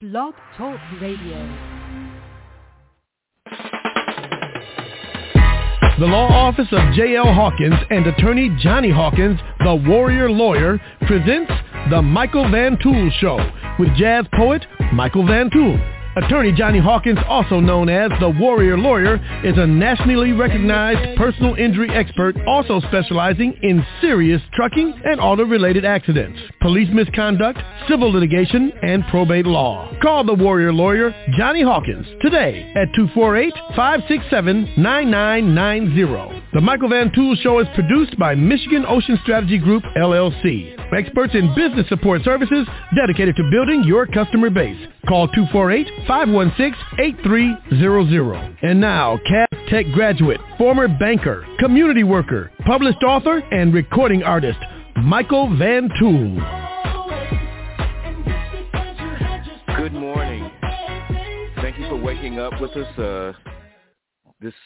Blog Talk Radio. The law office of J.L. Hawkins and attorney Johnny Hawkins, the Warrior Lawyer, presents The Michael Van Tool Show with jazz poet Michael Van Tool. Attorney Johnny Hawkins, also known as the Warrior Lawyer, is a nationally recognized personal injury expert, also specializing in serious trucking and auto-related accidents, police misconduct, civil litigation, and probate law. Call the Warrior Lawyer, Johnny Hawkins, today at 248-567-9990. The Michael Van Tool Show is produced by Michigan Ocean Strategy Group, LLC. Experts in business support services dedicated to building your customer base. Call 248-516-8300. And now, Cass Tech graduate, former banker, community worker, published author, and recording artist, Michael Van Tool. Good morning. Thank you for waking up with us this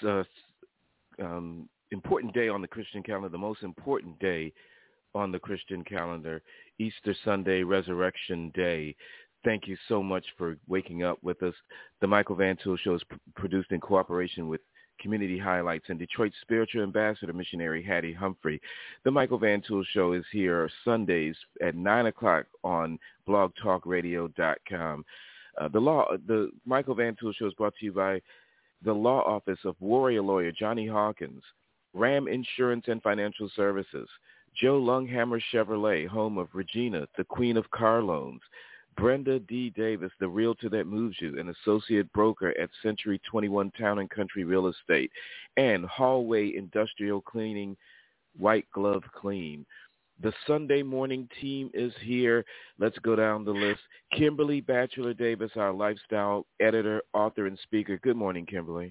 important day on the Christian calendar, the most important day on the Christian calendar, Easter Sunday, Resurrection Day. Thank you so much for waking up with us. The Michael Van Tool Show is produced in cooperation with Community Highlights and Detroit's spiritual ambassador, missionary Hattie Humphrey. The Michael Van Tool Show is here Sundays at 9 o'clock on blogtalkradio.com. The Michael Van Tool Show is brought to you by the law office of Warrior Lawyer Johnny Hawkins, Ram Insurance and Financial Services, Joe Lunghammer Chevrolet, home of Regina, the Queen of Car Loans, Brenda D. Davis, the realtor that moves you, an associate broker at Century 21 Town and Country Real Estate, and Hallway Industrial Cleaning, White Glove Clean. The Sunday morning team is here. Let's go down the list. Kimberly Batchelor Davis, our lifestyle editor, author, and speaker. Good morning, Kimberly.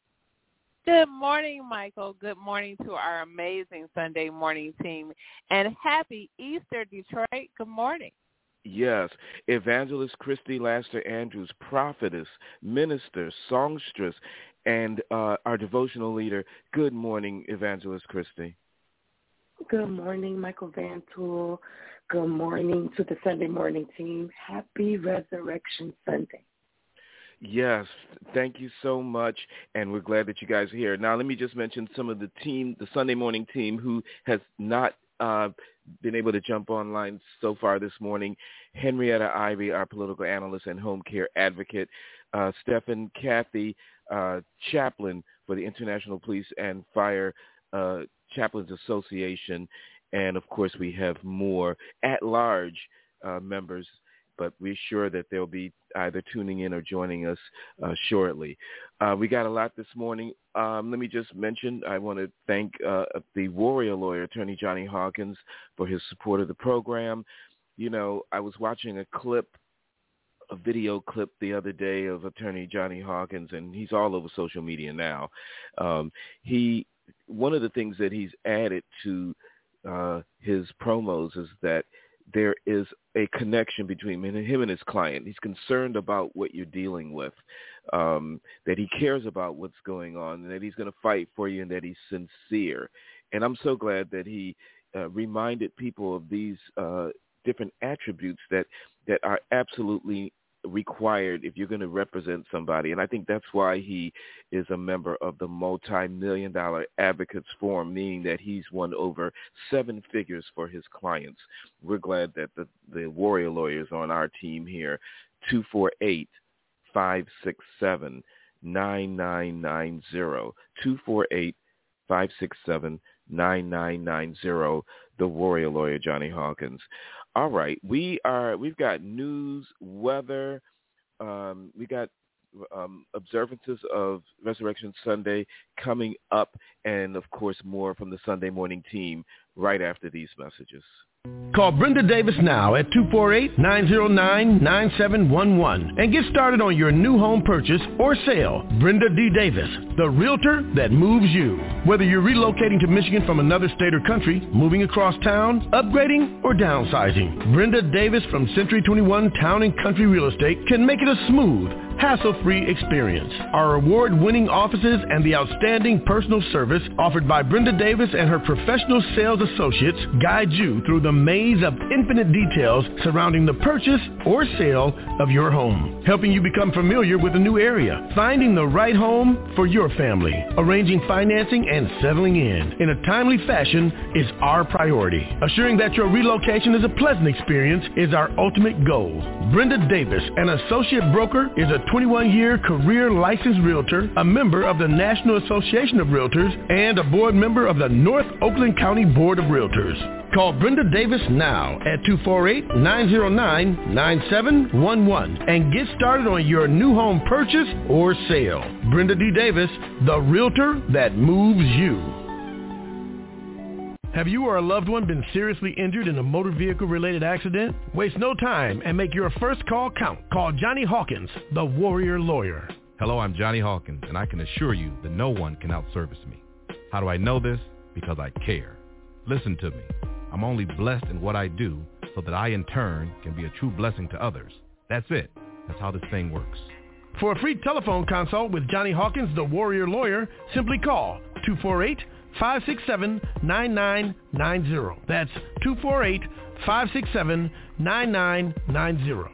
Good morning, Michael. Good morning to our amazing Sunday morning team. And happy Easter, Detroit. Good morning. Yes. Evangelist Christy Laster Andrews, prophetess, minister, songstress, and our devotional leader. Good morning, Evangelist Christy. Good morning, Michael Van Tool. Good morning to the Sunday morning team. Happy Resurrection Sunday. Yes, thank you so much, and we're glad that you guys are here. Now, let me just mention some of the team, the Sunday morning team, who has not been able to jump online so far this morning. Henrietta Ivy, our political analyst and home care advocate. Stephen Cathy, chaplain for the International Police and Fire Chaplains Association. And, of course, we have more at-large members, but we're sure that they'll be either tuning in or joining us shortly. We got a lot this morning. Let me just mention, I want to thank the Warrior Lawyer, Attorney Johnny Hawkins, for his support of the program. You know, I was watching a video clip the other day of Attorney Johnny Hawkins, and he's all over social media now. One of the things that he's added to his promos is that there is a connection between him and his client. He's concerned about what you're dealing with, that he cares about what's going on, and that he's going to fight for you, and that he's sincere. And I'm so glad that he reminded people of these different attributes that are absolutely required if you're going to represent somebody. And I think that's why he is a member of the multi-million-dollar advocates forum, meaning that he's won over 7 figures for his clients. We're glad that the Warrior Lawyer is on our team here. 248-567-9990. 248-567-9990. The Warrior Lawyer, Johnny Hawkins. All right, we've got news, weather, we got observances of Resurrection Sunday coming up, and of course more from the Sunday morning team right after these messages. Call Brenda Davis now at 248-909-9711 and get started on your new home purchase or sale. Brenda D. Davis, the realtor that moves you. Whether you're relocating to Michigan from another state or country, moving across town, upgrading, or downsizing, Brenda Davis from Century 21 Town and Country Real Estate can make it a smooth, hassle-free experience. Our award-winning offices and the outstanding personal service offered by Brenda Davis and her professional sales associates guide you through the maze of infinite details surrounding the purchase or sale of your home, helping you become familiar with a new area, finding the right home for your family, arranging financing, and settling in a timely fashion is our priority. Assuring that your relocation is a pleasant experience is our ultimate goal. Brenda Davis, an associate broker, is a 21-year career licensed realtor, a member of the National Association of Realtors, and a board member of the North Oakland County Board of Realtors. Call Brenda Davis now at 248-909-9711 and get started on your new home purchase or sale. Brenda D. Davis, the realtor that moves you. Have you or a loved one been seriously injured in a motor vehicle-related accident? Waste no time and make your first call count. Call Johnny Hawkins, the Warrior Lawyer. Hello, I'm Johnny Hawkins, and I can assure you that no one can outservice me. How do I know this? Because I care. Listen to me. I'm only blessed in what I do so that I, in turn, can be a true blessing to others. That's it. That's how this thing works. For a free telephone consult with Johnny Hawkins, the Warrior Lawyer, simply call 248-567-9990. That's 248-567-9990.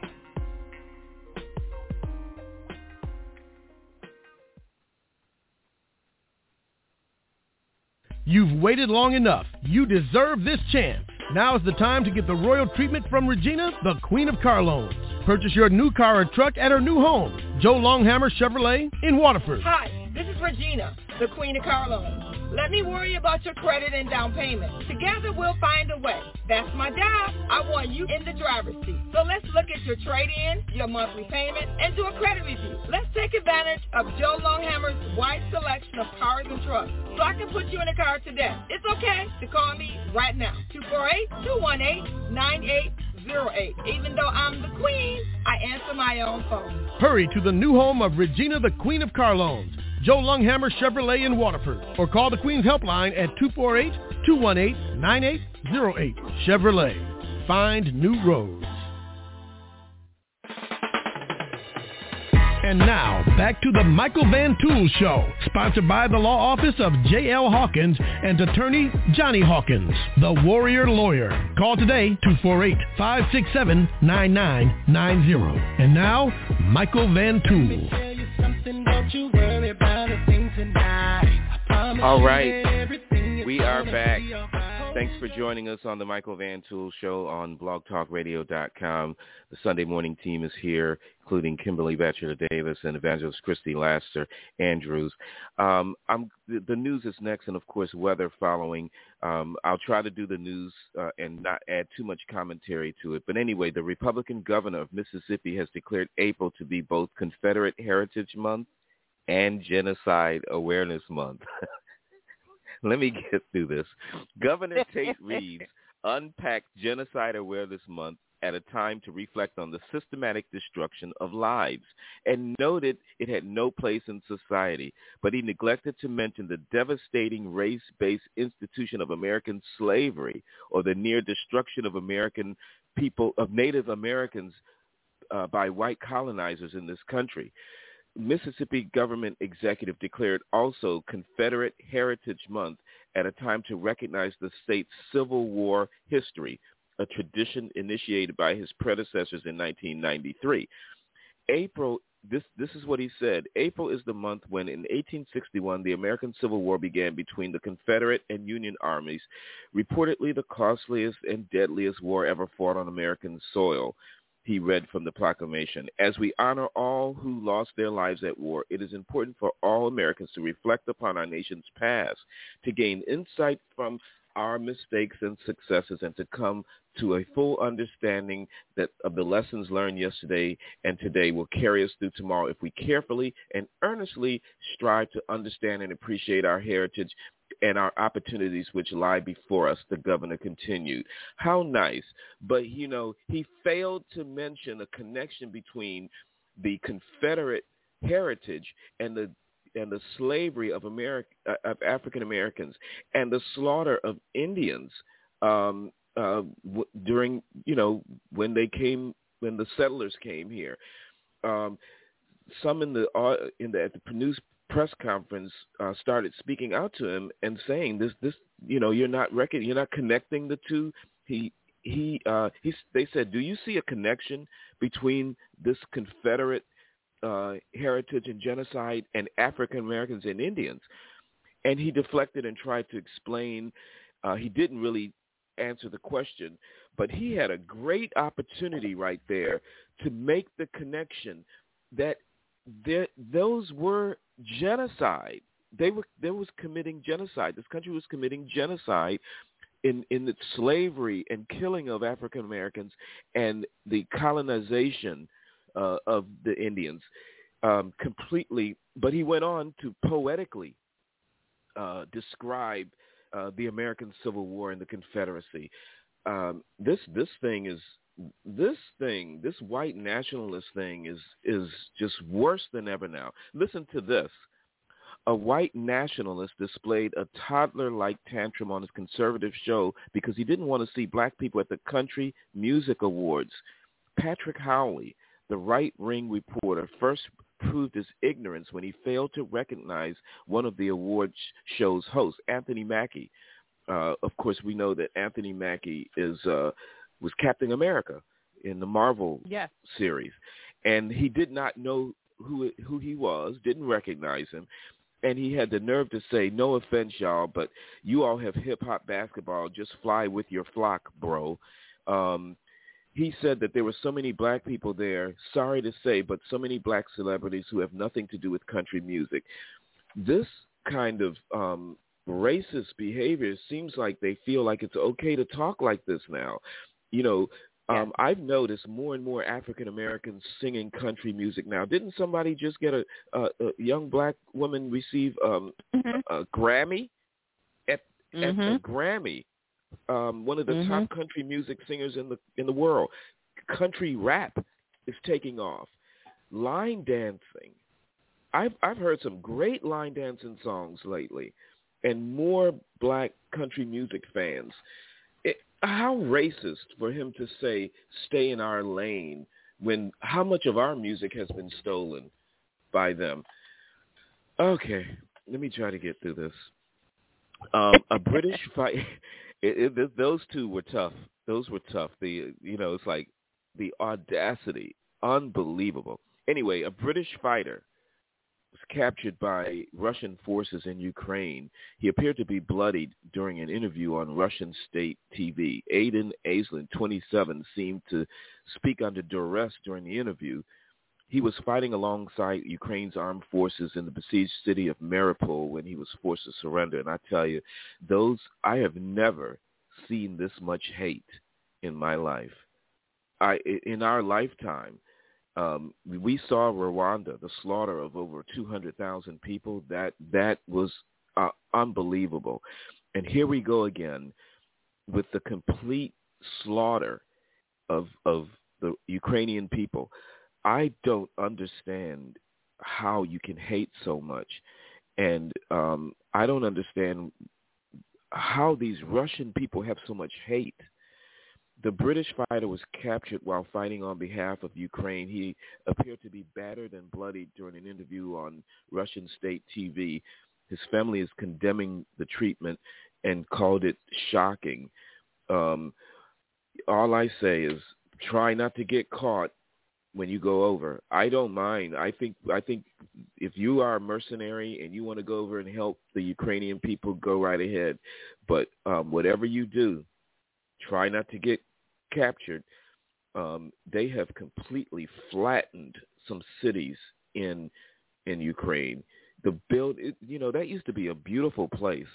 You've waited long enough. You deserve this chance. Now is the time to get the royal treatment from Regina, the Queen of Car Loans. Purchase your new car or truck at her new home, Joe Longhammer Chevrolet in Waterford. Hi, this is Regina, the Queen of Car Loans. Let me worry about your credit and down payment. Together we'll find a way. That's my job. I want you in the driver's seat. So let's look at your trade-in, your monthly payment, and do a credit review. Let's take advantage of Joe Longhammer's wide selection of cars and trucks so I can put you in a car today. It's okay to call me right now. 248-218-9808. Even though I'm the queen, I answer my own phone. Hurry to the new home of Regina, the Queen of Car Loans, Joe Longhammer Chevrolet in Waterford, or call the Queen's Helpline at 248-218-9808. Chevrolet. Find new roads. And now, back to the Michael Van Tool Show, sponsored by the law office of J.L. Hawkins and attorney Johnny Hawkins, the Warrior Lawyer. Call today, 248-567-9990. And now, Michael Van Tool. All right, we are back. Thanks for joining us on the Michael Van Tool Show on blogtalkradio.com. The Sunday morning team is here, including Kimberly Batchelor Davis and Evangelist Christy Laster Andrews. The news is next, and of course, weather following. I'll try to do the news and not add too much commentary to it. But anyway, the Republican governor of Mississippi has declared April to be both Confederate Heritage Month and Genocide Awareness Month. Let me get through this. Governor Tate Reeves unpacked Genocide Awareness Month at a time to reflect on the systematic destruction of lives and noted it had no place in society, but he neglected to mention the devastating race-based institution of American slavery or the near destruction of American people, of Native Americans by white colonizers in this country. Mississippi government executive declared also Confederate Heritage Month at a time to recognize the state's Civil War history, a tradition initiated by his predecessors in 1993. April, this is what he said, April is the month when in 1861 the American Civil War began between the Confederate and Union armies, reportedly the costliest and deadliest war ever fought on American soil. He read from the proclamation. As we honor all who lost their lives at war, it is important for all Americans to reflect upon our nation's past, to gain insight from our mistakes and successes, and to come to a full understanding that of the lessons learned yesterday and today will carry us through tomorrow if we carefully and earnestly strive to understand and appreciate our heritage and our opportunities which lie before us, the governor continued. How nice. But, you know, he failed to mention a connection between the Confederate heritage and the slavery of African Americans and the slaughter of Indians during, you know, when the settlers came here. some at the news press conference started speaking out to him and saying this you're not connecting the two. They said, do you see a connection between this Confederate heritage and genocide and African Americans and Indians? And he deflected and tried to explain. He didn't really answer the question, but he had a great opportunity right there to make the connection that those were genocide. They was committing genocide. This country was committing genocide in its slavery and killing of African Americans and the colonization of the Indians completely. But he went on to poetically describe the American Civil War and the Confederacy. This white nationalist thing is just worse than ever now. Listen to this. A white nationalist displayed a toddler-like tantrum on his conservative show because he didn't want to see black people at the Country Music Awards. Patrick Howley, the right-wing reporter, first proved his ignorance when he failed to recognize one of the award show's hosts, Anthony Mackie. Of course, we know that Anthony Mackie was Captain America in the Marvel series, and he did not know who he was, didn't recognize him, and he had the nerve to say, "No offense, y'all, but you all have hip-hop basketball. Just fly with your flock, bro." He said that there were so many black people there, sorry to say, but so many black celebrities who have nothing to do with country music. This kind of racist behavior seems like they feel like it's okay to talk like this now. I've noticed more and more African Americans singing country music now. Didn't somebody just get a young black woman receive a Grammy at a Grammy? One of the top country music singers in the world. Country rap is taking off. Line dancing. I've heard some great line dancing songs lately, and more black country music fans. How racist for him to say, "Stay in our lane," when how much of our music has been stolen by them? Okay, let me try to get through this. A British fight. Those two were tough. Those were tough. It's like the audacity, unbelievable. Anyway, a British fighter was captured by Russian forces in Ukraine. He appeared to be bloodied during an interview on Russian state TV. Aidan Aislinn, 27, seemed to speak under duress during the interview. He was fighting alongside Ukraine's armed forces in the besieged city of Mariupol when he was forced to surrender. And I tell you, I have never seen this much hate in my life. In our lifetime, we saw Rwanda, the slaughter of over 200,000 people. That was unbelievable. And here we go again with the complete slaughter of the Ukrainian people. I don't understand how you can hate so much. And I don't understand how these Russian people have so much hate. The British fighter was captured while fighting on behalf of Ukraine. He appeared to be battered and bloodied during an interview on Russian state TV. His family is condemning the treatment and called it shocking. All I say is try not to get caught when you go over. I don't mind. I think if you are a mercenary and you want to go over and help the Ukrainian people, go right ahead. But whatever you do, try not to get captured. They have completely flattened some cities in Ukraine. That used to be a beautiful place.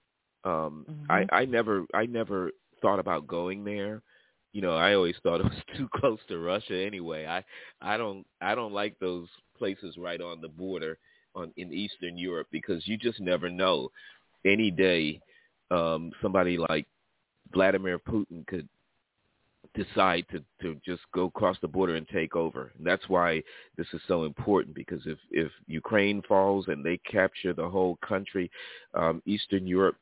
I never thought about going there. I always thought it was too close to Russia anyway. I don't like those places right on the border in Eastern Europe because you just never know. Any day, somebody like Vladimir Putin could decide to just go across the border and take over. And that's why this is so important, because if Ukraine falls and they capture the whole country, Eastern Europe,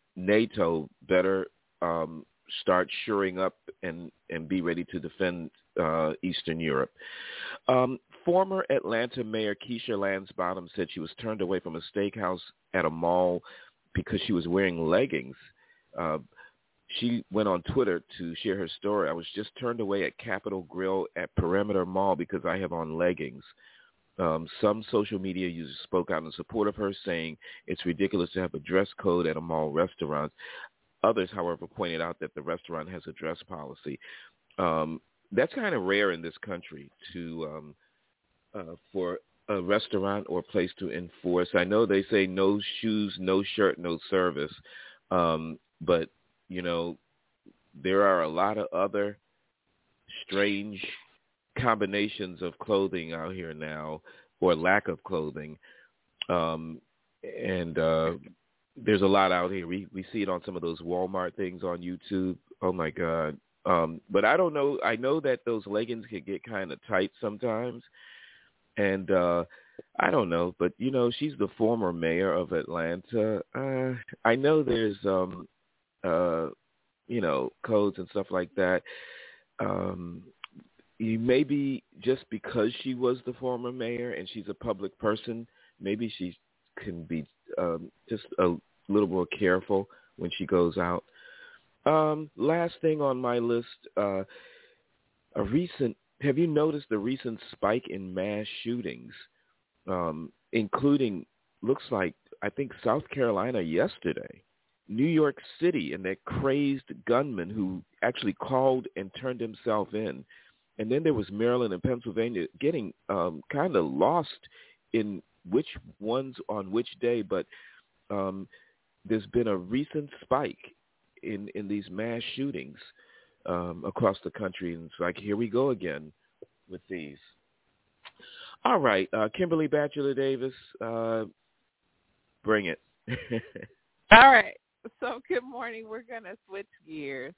NATO better start shoring up and be ready to defend Eastern Europe. Former Atlanta Mayor Keisha Lance-Bottoms said she was turned away from a steakhouse at a mall because she was wearing leggings. She went on Twitter to share her story. I was just turned away at Capitol Grill at Perimeter Mall because I have on leggings. Some social media users spoke out in support of her, saying it's ridiculous to have a dress code at a mall restaurant. Others, however, pointed out that the restaurant has a dress policy. That's kind of rare in this country to for a restaurant or place to enforce. I know they say no shoes, no shirt, no service, but, you know, there are a lot of other strange combinations of clothing out here now, or lack of clothing, and there's a lot out here. We see it on some of those Walmart things on YouTube. Oh my God. But I don't know. I know that those leggings can get kind of tight sometimes, and I don't know. But you know, she's the former mayor of Atlanta. I know there's you know, codes and stuff like that. Maybe just because she was the former mayor and she's a public person, maybe she can be just a little more careful when she goes out. Last thing on my list, have you noticed the recent spike in mass shootings, including, looks like, I think South Carolina yesterday, New York City, and that crazed gunman who actually called and turned himself in. And then there was Maryland and Pennsylvania getting kind of lost in which ones on which day, but there's been a recent spike in these mass shootings across the country. And it's like, here we go again with these. All right, Kimberly Batchelor Davis, bring it. All right. So good morning. We're going to switch gears.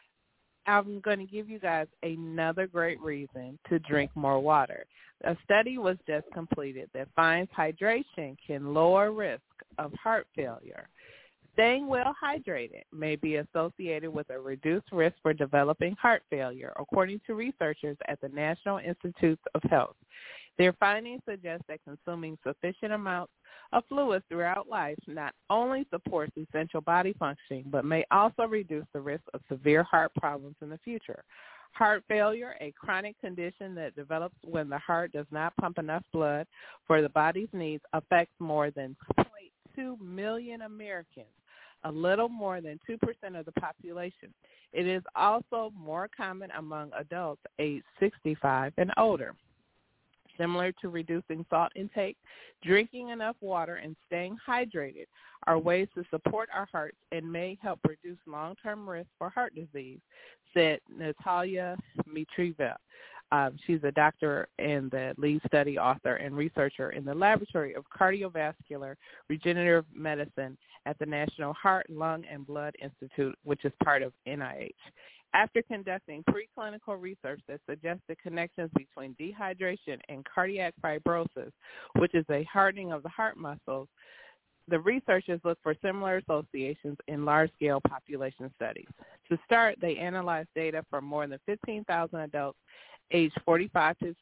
I'm going to give you guys another great reason to drink more water. A study was just completed that finds hydration can lower risk of heart failure. Staying well hydrated may be associated with a reduced risk for developing heart failure, according to researchers at the National Institutes of Health. Their findings suggest that consuming sufficient amounts of fluids throughout life not only supports essential body functioning, but may also reduce the risk of severe heart problems in the future. Heart failure, a chronic condition that develops when the heart does not pump enough blood for the body's needs, affects more than 0.2 million Americans, a little more than 2% of the population. It is also more common among adults aged 65 and older. Similar to reducing salt intake, drinking enough water and staying hydrated are ways to support our hearts and may help reduce long-term risk for heart disease, said Natalia Mitrieva. She's a doctor and the lead study author and researcher in the Laboratory of Cardiovascular Regenerative Medicine at the National Heart, Lung, and Blood Institute, which is part of NIH. After conducting preclinical research that suggested connections between dehydration and cardiac fibrosis, which is a hardening of the heart muscles, the researchers looked for similar associations in large-scale population studies. To start, they analyzed data from more than 15,000 adults aged 45 to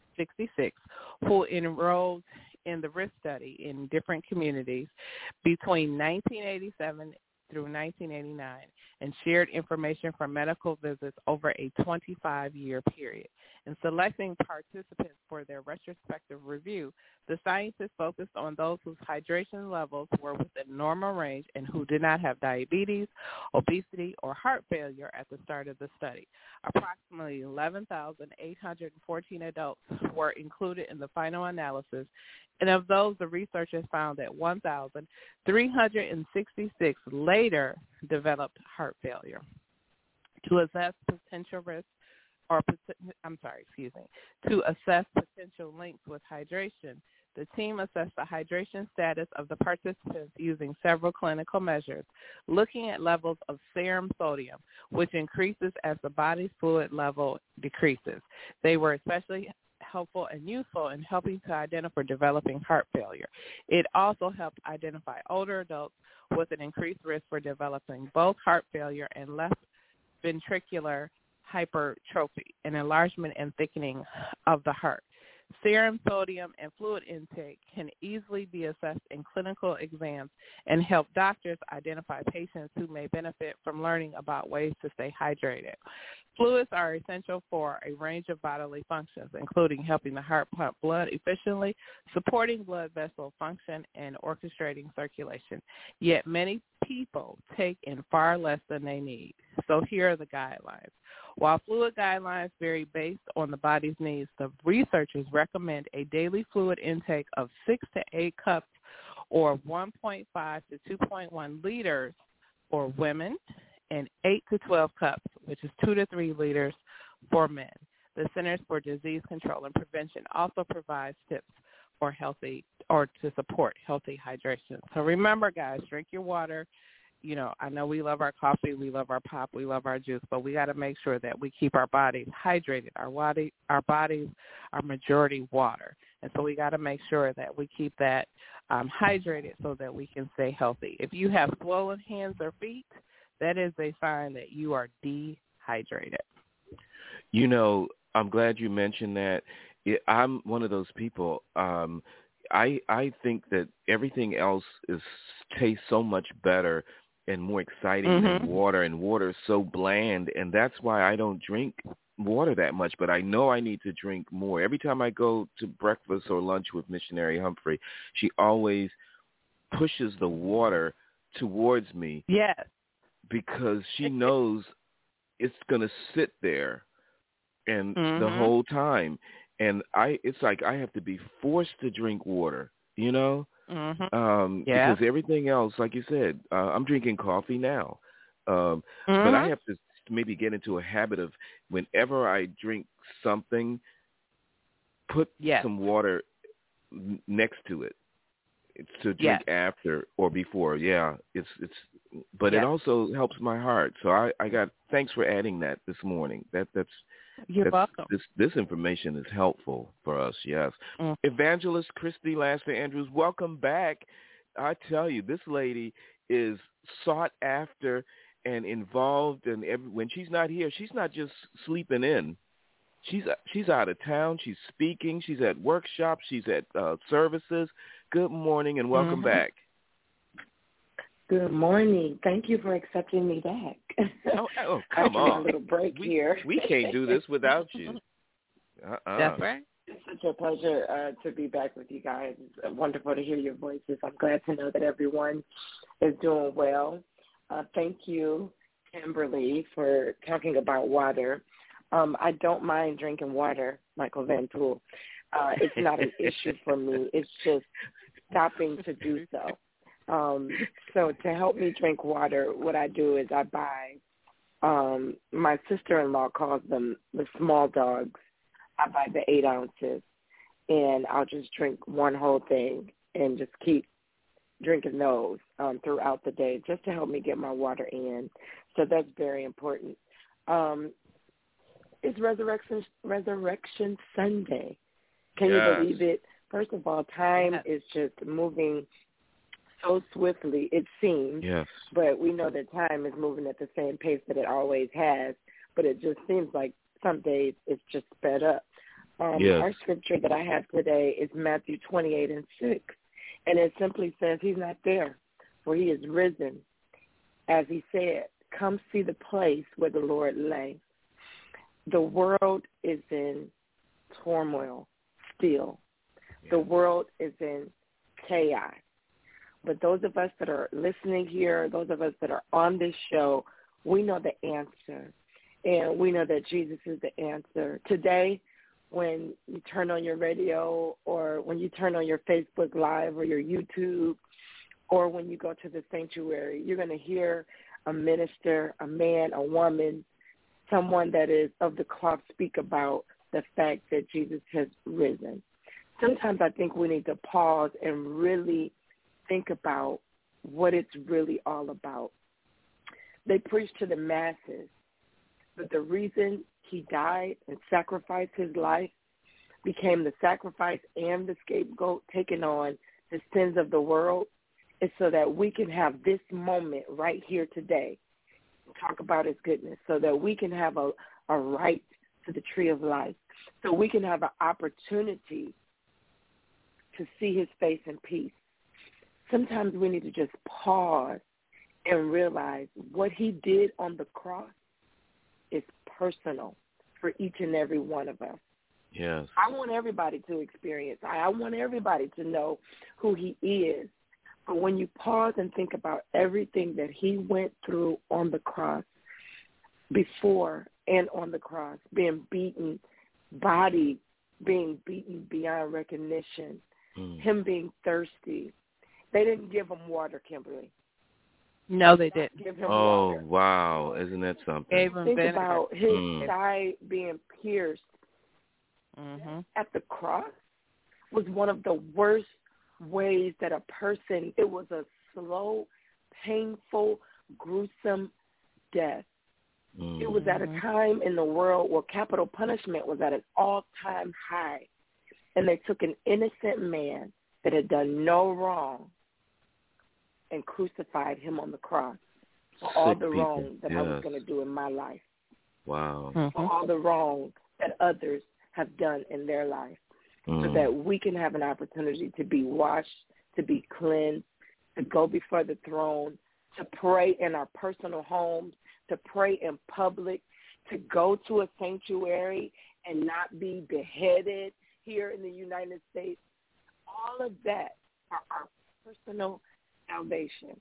66 who enrolled in the risk study in different communities between 1987 through 1989 and shared information from medical visits over a 25-year period. In selecting participants for their retrospective review, the scientists focused on those whose hydration levels were within normal range and who did not have diabetes, obesity, or heart failure at the start of the study. Approximately 11,814 adults were included in the final analysis, and of those, the researchers found that 1,366 later developed heart failure. To assess potential risk, to assess potential links with hydration, the team assessed the hydration status of the participants using several clinical measures, looking at levels of serum sodium, which increases as the body's fluid level decreases. They were especially helpful and useful in helping to identify developing heart failure. It also helped identify older adults with an increased risk for developing both heart failure and left ventricular hypertrophy, an enlargement and thickening of the heart. Serum, sodium, and fluid intake can easily be assessed in clinical exams and help doctors identify patients who may benefit from learning about ways to stay hydrated. Fluids are essential for a range of bodily functions, including helping the heart pump blood efficiently, supporting blood vessel function, and orchestrating circulation. Yet many people take in far less than they need. So here are the guidelines. While fluid guidelines vary based on the body's needs, the researchers recommend a daily fluid intake of 6 to 8 cups or 1.5 to 2.1 liters for women and 8 to 12 cups, which is 2 to 3 liters for men. The Centers for Disease Control and Prevention also provides tips for healthy or to support healthy hydration. So remember, guys, drink your water. You know, I know we love our coffee, we love our pop, we love our juice, but we got to make sure that we keep our bodies hydrated. Our bodies are majority water, and so we got to make sure that we keep that hydrated so that we can stay healthy. If you have swollen hands or feet, that is a sign that you are dehydrated. You know, I'm glad you mentioned that. I'm one of those people. I think that everything else tastes so much better and more exciting than water, and water is so bland, and that's why I don't drink water that much, but I know I need to drink more. Every time I go to breakfast or lunch with Missionary Humphrey, she always pushes the water towards me. Yes. Because she knows it's going to sit there and the whole time. And it's like I have to be forced to drink water, you know? Because everything else, like you said, I'm drinking coffee now. But I have to maybe get into a habit of whenever I drink something, put some water next to it. It's to drink after or before. Yeah, but it also helps my heart. So I got thanks for adding that this morning. You're welcome. This information is helpful for us. Yes. Evangelist Christy Laster Andrews, welcome back. I tell you, this lady is sought after and involved, and when she's not here, she's not just sleeping in. She's out of town. She's speaking. She's at workshops. She's at services. Good morning and welcome back. Good morning. Thank you for accepting me back. Oh come on. A little break here. We can't do this without you. That's right. It's such a pleasure to be back with you guys. It's wonderful to hear your voices. I'm glad to know that everyone is doing well. Thank you, Kimberly, for talking about water. I don't mind drinking water, Michael Van Tool. It's not an issue for me. It's just stopping to do so. So to help me drink water, what I do is I buy, my sister-in-law calls them the small dogs. I buy the 8 ounces, and I'll just drink one whole thing and just keep drinking those throughout the day just to help me get my water in. So that's very important. It's Resurrection Sunday. Can you believe it? First of all, time is just moving so swiftly, it seems. Yes. But we know that time is moving at the same pace that it always has. But it just seems like some days it's just sped up. Our scripture that I have today is Matthew 28:6. And it simply says, he's not there, for he is risen. As he said, come see the place where the Lord lay. The world is in turmoil still. The world is in chaos. But those of us that are listening here, those of us that are on this show, we know the answer. And we know that Jesus is the answer. Today, when you turn on your radio or when you turn on your Facebook Live or your YouTube or when you go to the sanctuary, you're going to hear a minister, a man, a woman, someone that is of the cloth speak about the fact that Jesus has risen. Sometimes I think we need to pause and really think about what it's really all about. They preach to the masses, but the reason he died and sacrificed his life, became the sacrifice and the scapegoat, taking on the sins of the world, is so that we can have this moment right here today, talk about his goodness, so that we can have a a right to the tree of life, so we can have an opportunity to see his face in peace. Sometimes we need to just pause and realize what he did on the cross is personal for each and every one of us. Yes. I want everybody to experience. I want everybody to know who he is. But when you pause and think about everything that he went through on the cross, before and on the cross, being beaten, body being beaten beyond recognition, him being thirsty. They didn't give him water, Kimberly. No, they didn't. Give him water. Water. Wow. Isn't that something? Think about his side being pierced at the cross was one of the worst ways that a person, it was a slow, painful, gruesome death. It was at a time in the world where capital punishment was at an all-time high. And they took an innocent man that had done no wrong and crucified him on the cross for all the wrong that I was going to do in my life. Wow. For all the wrong that others have done in their life, so that we can have an opportunity to be washed, to be cleansed, to go before the throne, to pray in our personal homes, to pray in public, to go to a sanctuary and not be beheaded here in the United States. All of that are our personal salvation.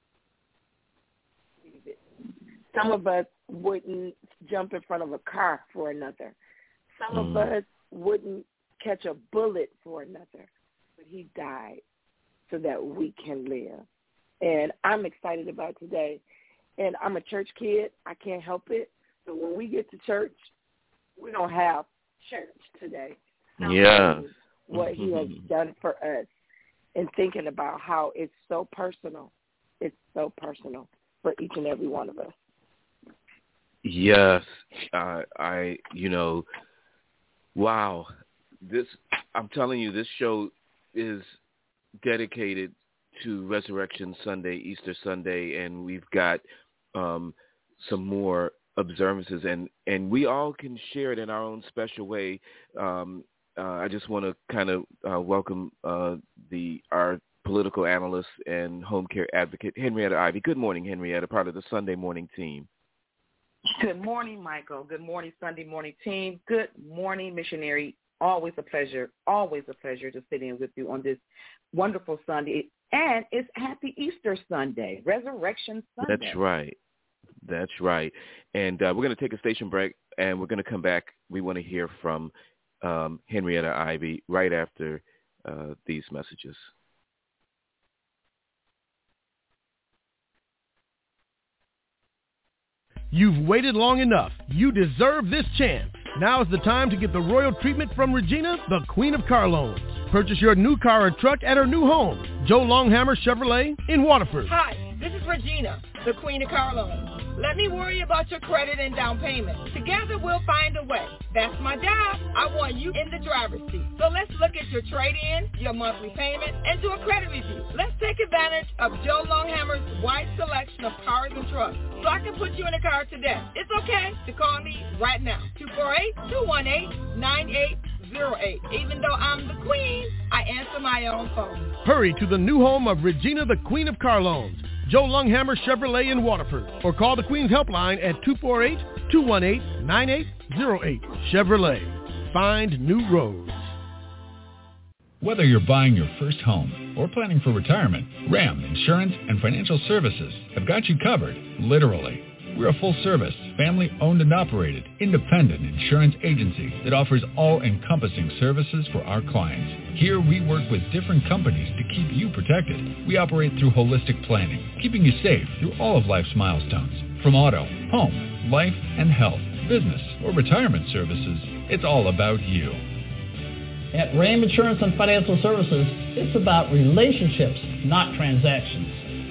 Some of us wouldn't jump in front of a car for another. Some of us wouldn't catch a bullet for another. But he died so that we can live. And I'm excited about today. And I'm a church kid. I can't help it. So when we get to church, we're going to have church today. Yeah. What he has done for us, and thinking about how it's so personal. It's so personal for each and every one of us. Yes. Wow. I'm telling you, this show is dedicated to Resurrection Sunday, Easter Sunday, and we've got some more observances, and we all can share it in our own special way. I just want to kind of welcome our political analyst and home care advocate, Henrietta Ivey. Good morning, Henrietta, part of the Sunday morning team. Good morning, Michael. Good morning, Sunday morning team. Good morning, missionary. Always a pleasure to sit in with you on this wonderful Sunday. And it's Happy Easter Sunday, Resurrection Sunday. That's right. And we're going to take a station break, and we're going to come back. We want to hear from Henrietta Ivey right after these messages. You've waited long enough. You deserve this chance. Now is the time to get the royal treatment from Regina, the Queen of Car Loans. Purchase your new car or truck at her new home, Joe Longhammer Chevrolet in Waterford. Hi, this is Regina, the Queen of Car Loans. Let me worry about your credit and down payment. Together we'll find a way. That's my job. I want you in the driver's seat. So let's look at your trade-in, your monthly payment, and do a credit review. Let's take advantage of Joe Longhammer's wide selection of cars and trucks so I can put you in a car today. It's okay to call me right now, 248-218-9808. Even though I'm the queen, I answer my own phone. Hurry to the new home of Regina, the Queen of Car Loans, Joe Longhammer Chevrolet in Waterford, or call the Queen's Helpline at 248-218-9808. Chevrolet. Find new roads. Whether you're buying your first home or planning for retirement, RAM Insurance and Financial Services have got you covered, literally. We're a full-service, family-owned and operated, independent insurance agency that offers all-encompassing services for our clients. Here we work with different companies to keep you protected. We operate through holistic planning, keeping you safe through all of life's milestones. From auto, home, life, and health, business, or retirement services, it's all about you. At RAM Insurance and Financial Services, it's about relationships, not transactions.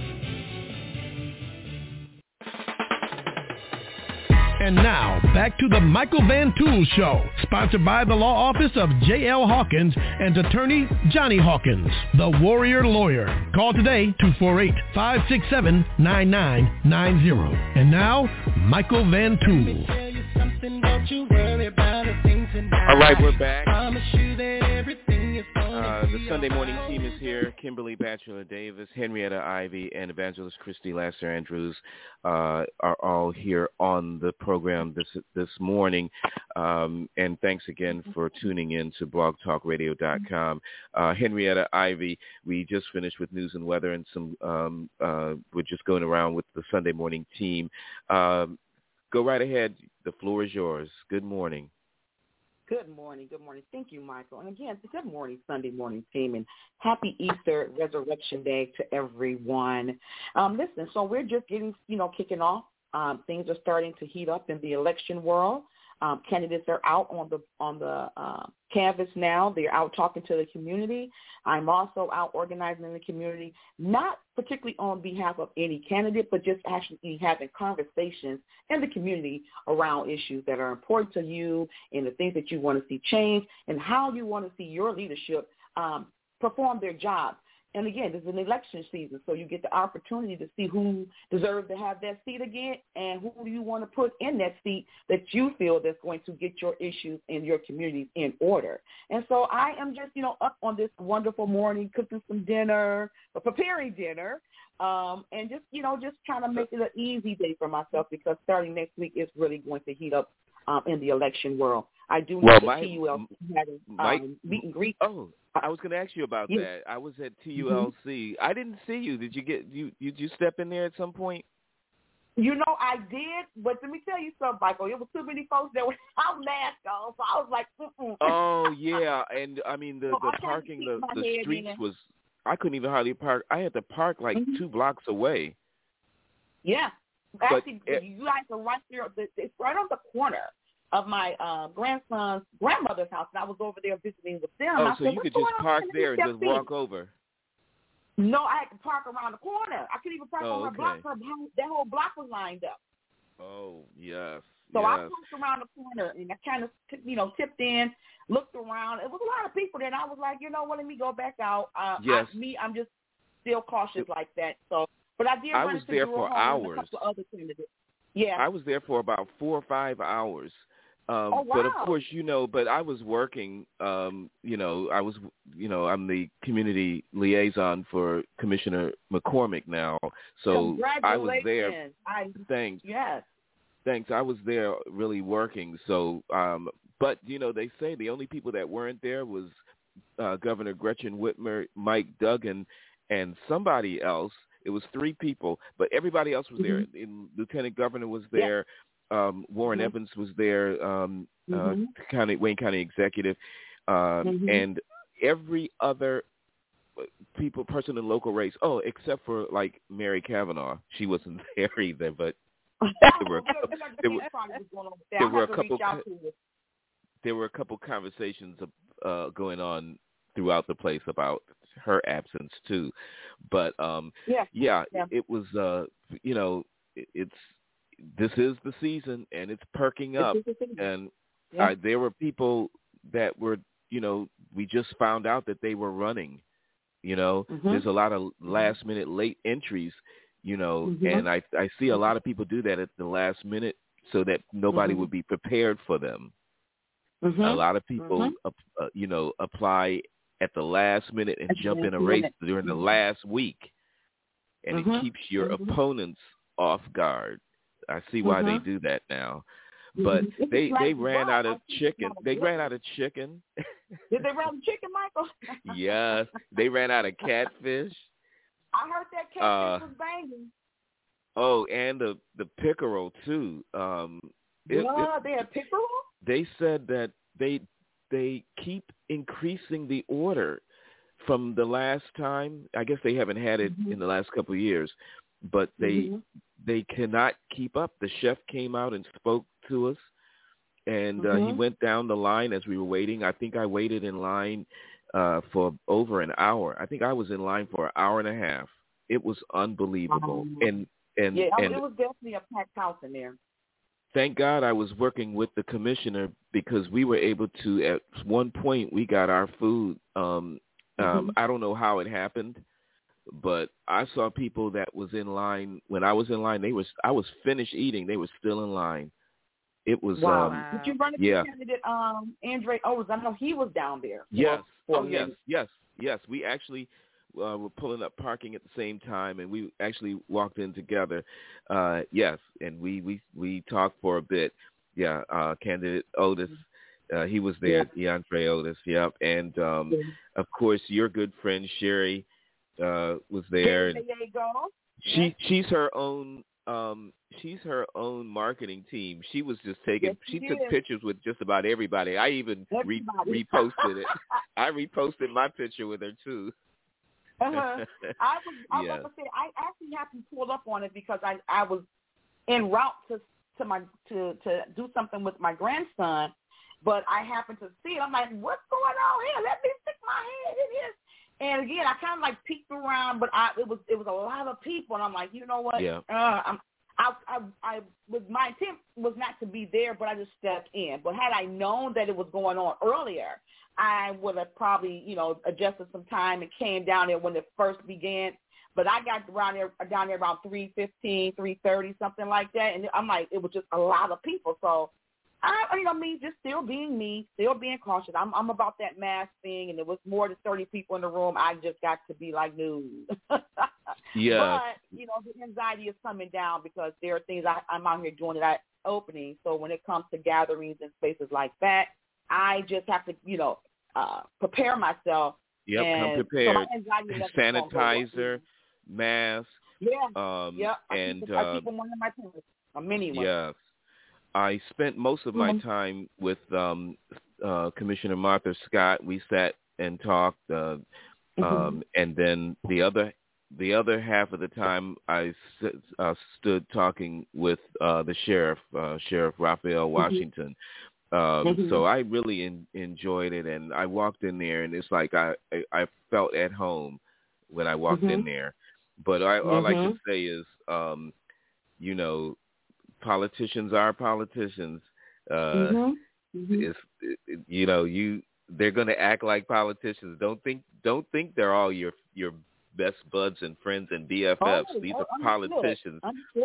And now, back to the Michael Van Tool Show, sponsored by the law office of J.L. Hawkins and attorney Johnny Hawkins, the Warrior Lawyer. Call today, 248-567-9990. And now, Michael Van Tool. All right, we're back. The Sunday morning team is here. Kimberly Batchelor Davis, Henrietta Ivy, and Evangelist Christy Lasser Andrews are all here on the program this morning. And thanks again for tuning in to blogtalkradio.com. Henrietta Ivy, we just finished with news and weather, and we're just going around with the Sunday morning team. Go right ahead. The floor is yours. Good morning. Good morning. Good morning. Thank you, Michael. And again, good morning, Sunday morning team, and happy Easter Resurrection Day to everyone. Listen, so we're just kicking off. Things are starting to heat up in the election world. Candidates are out on the canvas now. They're out talking to the community. I'm also out organizing in the community, not particularly on behalf of any candidate, but just actually having conversations in the community around issues that are important to you and the things that you want to see change and how you want to see your leadership perform their job. And again, this is an election season, so you get the opportunity to see who deserves to have that seat again and who do you want to put in that seat that you feel that's going to get your issues in your community in order. And so I am just, up on this wonderful morning, cooking some dinner, or preparing dinner, and just trying to make it an easy day for myself because starting next week is really going to heat up in the election world. I do know that TULC had a meet and greet. Oh, I was going to ask you about that. I was at TULC. Mm-hmm. I didn't see you. Did you step in there at some point? I did, but let me tell you something, Michael. It was too many folks that were out masked on, so I was like, Oh, yeah, and I mean, the parking, the streets was, I couldn't even hardly park. I had to park like 2 blocks away. Yeah. Actually, you guys are right there. It's right on the corner of my grandson's grandmother's house, and I was over there visiting with them. Oh, so you could just park there and just walk over? No, I had to park around the corner. I couldn't even park on my block. That whole block was lined up. Oh, yes. So I parked around the corner, and I kind of, tipped in, looked around. It was a lot of people there, and I was like, you know what, let me go back out. Yes. I'm just still cautious like that. So, but I did run into there for hours. A couple of other candidates. Yeah. I was there for about 4 or 5 hours. Wow. But of course, but I was working, I'm the community liaison for Commissioner McCormick now. So I was there. Thanks. Yes. Thanks. I was there really working. So, but, they say the only people that weren't there was Governor Gretchen Whitmer, Mike Duggan, and somebody else. It was 3 people, but everybody else was there. And Lieutenant Governor was there. Yeah. Warren Evans was there, Wayne County Executive, and every other person in local race. Oh, except for like Mary Kavanaugh, she wasn't there either. But there were a couple conversations going on throughout the place about her absence too. But it was this is the season, and it's perking up. And there were people that were, we just found out that they were running. There's a lot of last-minute late entries, and I see a lot of people do that at the last minute so that nobody would be prepared for them. A lot of people, apply at the last minute and jump in a race during the last week, and it keeps your opponents off guard. I see why they do that now. But they ran out of chicken. They ran out of chicken. Did they run chicken, Michael? Yes. They ran out of catfish. I heard that catfish was banging. Oh, and the pickerel, too. They had pickerel? They said that they keep increasing the order from the last time. I guess they haven't had it in the last couple of years. But they cannot keep up. The chef came out and spoke to us, and he went down the line as we were waiting. I think I waited in line for over an hour. I think I was in line for an hour and a half. It was unbelievable. And it was definitely a packed house in there. Thank God I was working with the commissioner because we were able to, at one point, we got our food. I don't know how it happened. But I saw people that was in line. When I was in line, I was finished eating. They were still in line. It was wow. Did you run into candidate Andre Otis? I know he was down there. Yes. Yes. We actually were pulling up parking at the same time, and we actually walked in together. Yes, and we talked for a bit. Yeah, candidate Otis. He was there, DeAndre Otis. Yep, and of course your good friend Sherry was there. There you go. She's her own. She's her own marketing team. She was just taking. She took pictures with just about everybody. I even reposted it. I reposted my picture with her too. I was about to say I actually happened to pull up on it because I was en route to do something with my grandson, but I happened to see it. I'm like, what's going on here? Let me stick my head in here. And again, I kind of like peeked around, but it was a lot of people, and I'm like, you know what? Yeah. My intent was not to be there, but I just stepped in. But had I known that it was going on earlier, I would have probably, adjusted some time and came down there when it first began. But I got down there around 3:15, 3:30, something like that, and I'm like, it was just a lot of people. So just still being me, still being cautious. I'm about that mask thing, and it was more than 30 people in the room. I just got to be like, no. Yeah. But, the anxiety is coming down because there are things I'm out here doing at opening. So when it comes to gatherings and spaces like that, I just have to, prepare myself. Yep, come prepared. So sanitizer, mask. Yeah. And I keep them on my table, a mini one. Yes. I spent most of my time with Commissioner Martha Scott. We sat and talked, and then the other half of the time I stood talking with the sheriff, Sheriff Raphael Washington. So I really enjoyed it, and I walked in there, and it's like I felt at home when I walked in there. But all I can say is, politicians are politicians. They're going to act like politicians. Don't think they're all your best buds and friends and BFFs. These are politicians.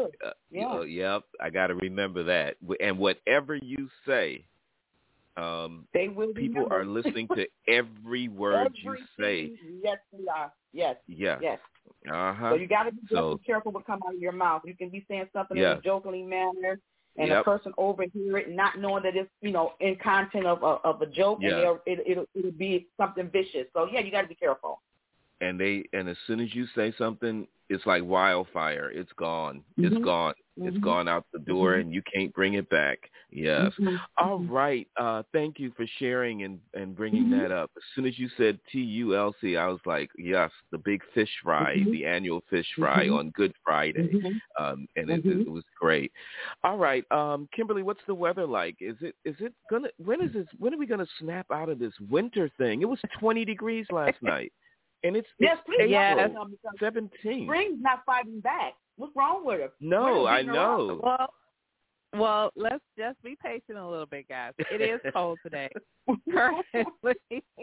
Yep, I got to remember that. And whatever you say, they will. People are listening to every word you say. Yes, we are. Yes. Yes. So you got to be careful what comes out of your mouth. You can be saying something in a jokingly manner, and a person overhear it, not knowing that it's in content of a joke, and it'll be something vicious. So you got to be careful. And as soon as you say something, it's like wildfire. It's gone. It's gone. It's gone out the door, and you can't bring it back. Yes. All right. Thank you for sharing and bringing that up. As soon as you said TULC, I was like, yes, the big fish fry, the annual fish fry on Good Friday, and it was great. All right, Kimberly, what's the weather like? Is it gonna? When are we gonna snap out of this winter thing? It was 20 degrees last night. And it's April 17th. Spring's not fighting back. What's wrong with it? No, I know. Well, let's just be patient a little bit, guys. It is cold today. Currently,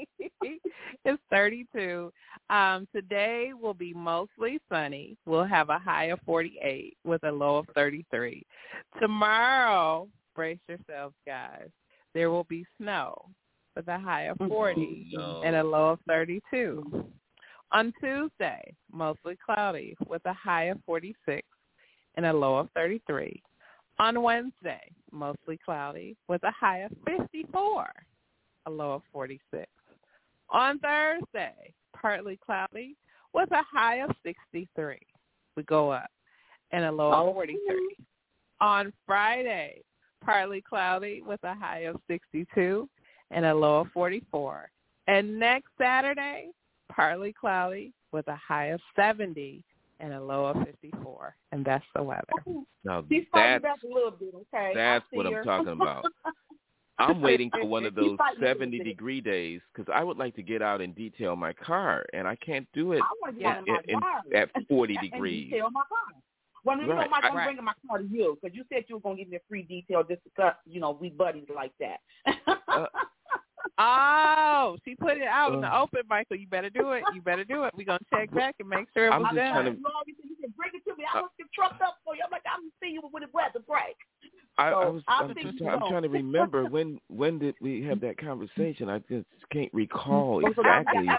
it's 32. Today will be mostly sunny. We'll have a high of 48 with a low of 33. Tomorrow, brace yourselves, guys. There will be snow with a high of 40 and a low of 32. On Tuesday, mostly cloudy with a high of 46 and a low of 33. On Wednesday, mostly cloudy with a high of 54, a low of 46. On Thursday, partly cloudy with a high of 63. We go up and a low of 43. On Friday, partly cloudy with a high of 62 and a low of 44. And next Saturday, partly cloudy with a high of 70 and a low of 54. And that's the weather. Now, that's a little bit, okay? That's what I'm talking about. I'm waiting for one of those 70-degree days because I would like to get out and detail my car, and I can't do it at 40 degrees. Detail my car. Well, Mike, I'm bringing my car to you because you said you were going to give me a free detail just because, we buddies like that. She put it out in the open, Michael. You better do it. We're going to check back and make sure it was done. You said, bring it to me. I looked the truck up for you. I'm like, I'm going to see you when it weather break. I'm trying to remember when did we have that conversation? I just can't recall exactly.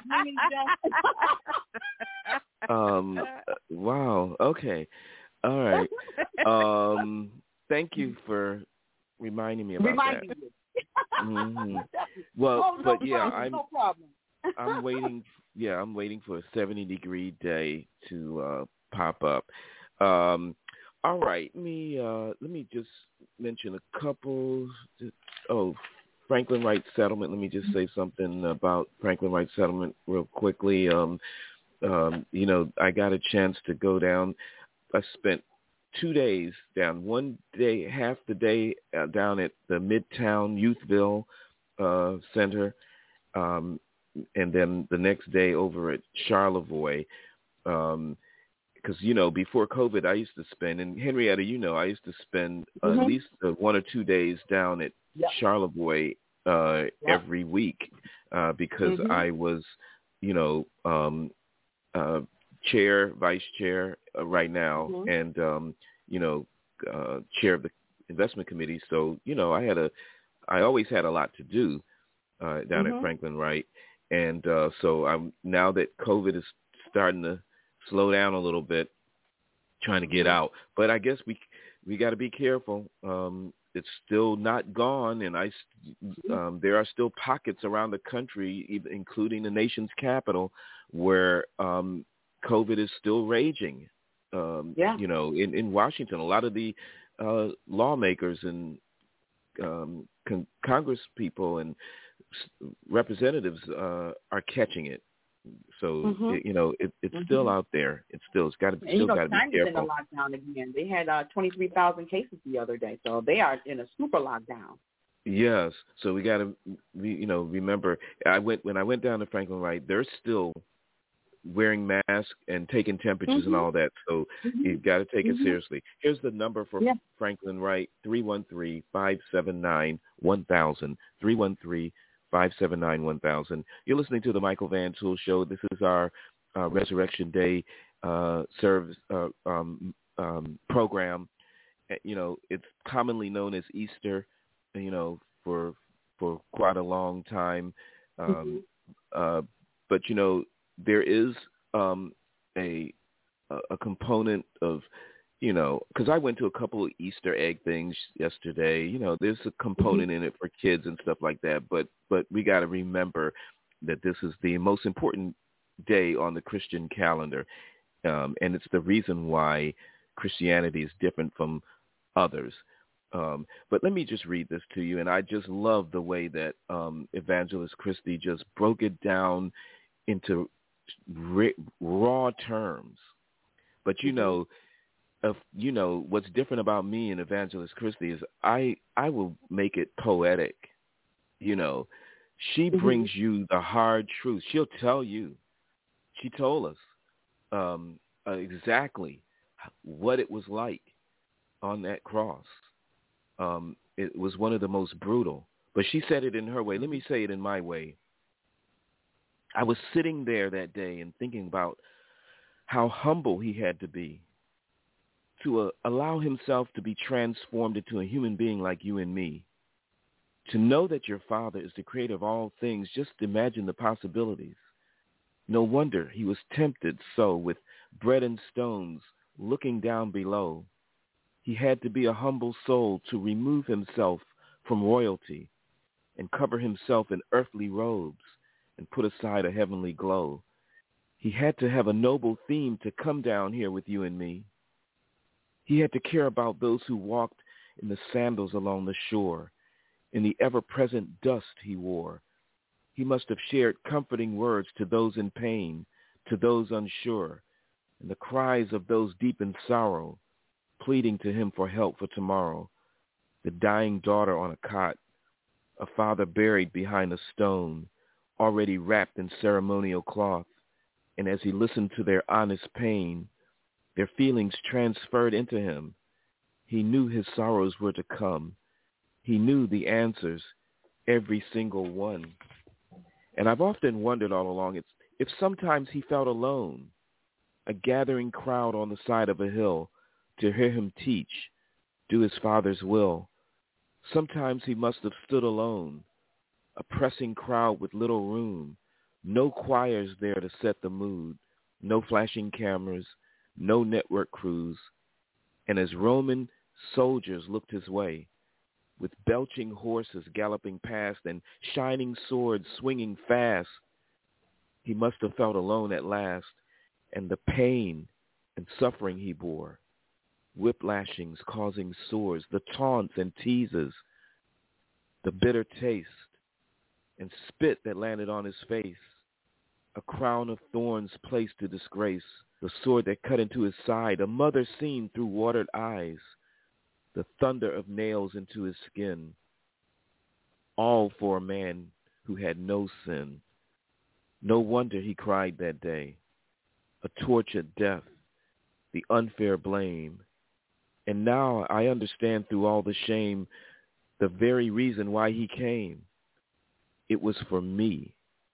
Wow. Okay. All right. Thank you for reminding me about that. Mm-hmm. Well, but yeah, no problem. I'm waiting. Yeah, I'm waiting for a 70-degree day to pop up. All right, let me just mention a couple. Franklin Wright Settlement. Let me just say something about Franklin Wright Settlement real quickly. You know, I got a chance to go down. I spent 2 days down. One day, half the day down at the Midtown Youthville Center, and then the next day over at Charlevoix. Because, you know, before COVID, I used to spend, and Henrietta, you know, I used to spend at least 1 or 2 days down at Charlevoix every week because I was, you know, chair, vice chair right now, and, you know, chair of the investment committee. So, you know, I always had a lot to do down at Franklin Wright. And so now that COVID is starting to slow down a little bit, trying to get out. But I guess we got to be careful. It's still not gone, and there are still pockets around the country, including the nation's capital, where COVID is still raging. You know, in Washington, a lot of the lawmakers and Congress people and representatives are catching it. So you know, it's still out there. It's got to be careful. China's in a lockdown again. They had 23,000 cases the other day, so they are in a super lockdown. Yes, so we got to, you know, remember. When I went down to Franklin Wright, they're still wearing masks and taking temperatures and all that. So you've got to take it seriously. Here's the number for Franklin Wright: 313-579-1000. 313-579-1000. You're listening to the Michael Van Tool Show. This is our Resurrection Day service program. You know, it's commonly known as Easter. You know, for quite a long time. But you know, there is a component of, you know, because I went to a couple of Easter egg things yesterday. You know, there's a component in it for kids and stuff like that. But we got to remember that this is the most important day on the Christian calendar, and it's the reason why Christianity is different from others. But let me just read this to you, and I just love the way that Evangelist Christie just broke it down into raw terms. But you know, what's different about me and Evangelist Christie is I will make it poetic. You know, she brings you the hard truth. She'll tell you. She told us exactly what it was like on that cross. It was one of the most brutal. But she said it in her way. Let me say it in my way. I was sitting there that day and thinking about how humble he had to be to allow himself to be transformed into a human being like you and me. To know that your Father is the creator of all things, just imagine the possibilities. No wonder he was tempted so with bread and stones, looking down below. He had to be a humble soul to remove himself from royalty and cover himself in earthly robes and put aside a heavenly glow. He had to have a noble theme to come down here with you and me. He had to care about those who walked in the sandals along the shore, in the ever-present dust he wore. He must have shared comforting words to those in pain, to those unsure, and the cries of those deep in sorrow, pleading to him for help for tomorrow. The dying daughter on a cot, a father buried behind a stone, already wrapped in ceremonial cloth, and as he listened to their honest pain, their feelings transferred into him. He knew his sorrows were to come. He knew the answers, every single one. And I've often wondered all along if sometimes he felt alone, a gathering crowd on the side of a hill to hear him teach, do his Father's will. Sometimes he must have stood alone, a pressing crowd with little room, no choirs there to set the mood, no flashing cameras, no network crews. And as Roman soldiers looked his way, with belching horses galloping past and shining swords swinging fast, he must have felt alone at last, and the pain and suffering he bore, whip-lashings causing sores, the taunts and teases, the bitter taste and spit that landed on his face, a crown of thorns placed to disgrace, the sword that cut into his side, a mother seen through watered eyes, the thunder of nails into his skin, all for a man who had no sin. No wonder he cried that day, a tortured death, the unfair blame. And now I understand through all the shame the very reason why he came. It was for me.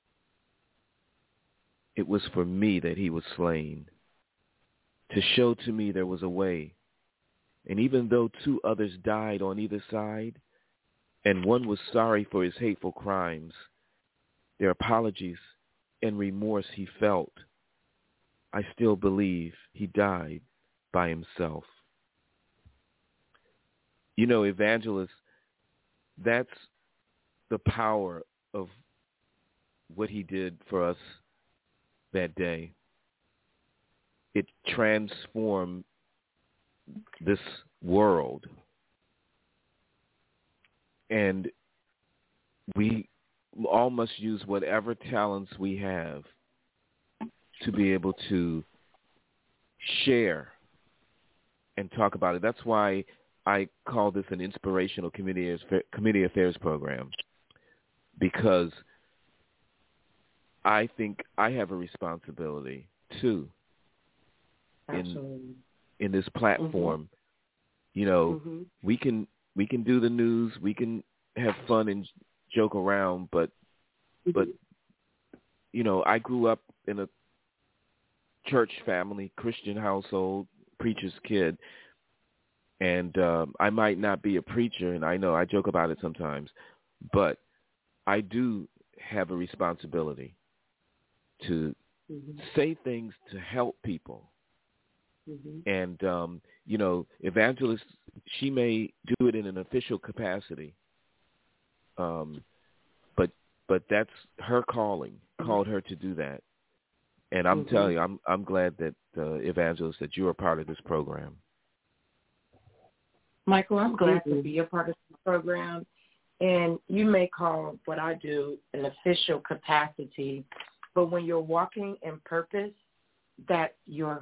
It was for me that he was slain, to show to me there was a way. And even though 2 others died on either side, and one was sorry for his hateful crimes, their apologies and remorse he felt, I still believe he died by himself. You know, Evangelist, that's the power of what he did for us that day. It transformed this world. And we all must use whatever talents we have to be able to share and talk about it. That's why I call this an inspirational community affairs program, because I think I have a responsibility too in this platform. Mm-hmm. You know, mm-hmm. we can do the news, we can have fun and joke around, but you know, I grew up in a church family, Christian household, preacher's kid, and I might not be a preacher, and I know I joke about it sometimes, but I do have a responsibility to mm-hmm. say things to help people. Mm-hmm. And, you know, Evangelist, she may do it in an official capacity, but that's her calling, called her to do that. And I'm mm-hmm. telling you, I'm glad that, Evangelist, that you're a part of this program. Michael, I'm glad to be a part of this program. And you may call what I do an official capacity, but when you're walking in purpose, that's your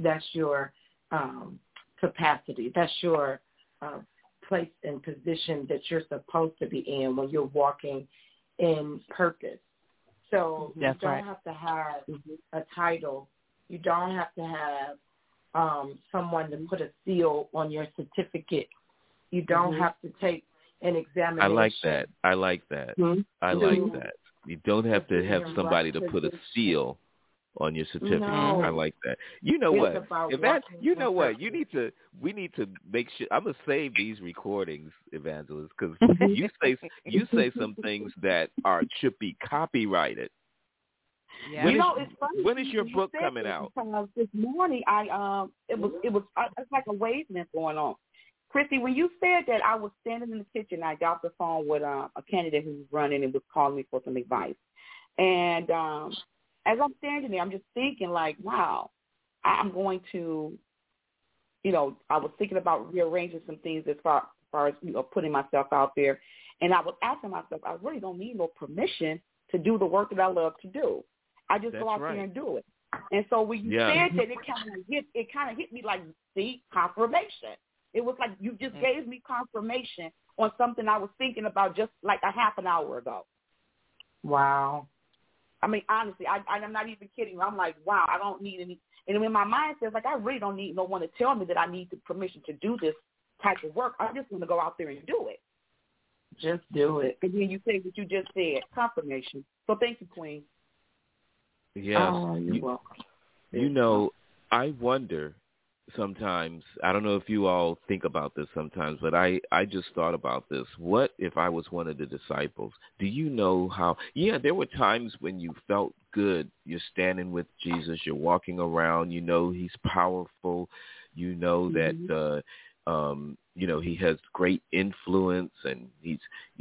capacity. That's your place and position that you're supposed to be in when you're walking in purpose. So you don't have to have a title. You don't have to have someone to put a seal on your certificate. You don't have to take an examination. I like that. Mm-hmm. I like that. You don't have to have somebody to put a seal on your certificate. No. I like that. You know what? You know what? We need to make sure. I'm gonna save these recordings, Evangelist, because you say some things that should be copyrighted. Yeah. It's funny. When is your book coming out? This morning, it was like a wavelength going on. Christy, when you said that, I was standing in the kitchen. I got off the phone with a candidate who was running and was calling me for some advice. And as I'm standing there, I'm just thinking like, wow, I'm going to, you know, I was thinking about rearranging some things as far as, you know, putting myself out there. And I was asking myself, I really don't need no permission to do the work that I love to do. I just go out there and do it. And so when you said that, it kind of hit me like, see, confirmation. It was like you just gave me confirmation on something I was thinking about just like a half an hour ago. Wow. I mean, honestly, I'm not even kidding. I'm like, wow, I don't need any. And when my mind says, like, I really don't need no one to tell me that I need the permission to do this type of work. I just want to go out there and do it. Just do it. And then you say what you just said, confirmation. So thank you, Queen. Yeah. Oh, you're welcome. You know, I wonder sometimes, I don't know if you all think about this sometimes, but I just thought about this. What if I was one of the disciples? Do you know how, there were times when you felt good. You're standing with Jesus. You're walking around. You know he's powerful. You know that, he has great influence, and he's,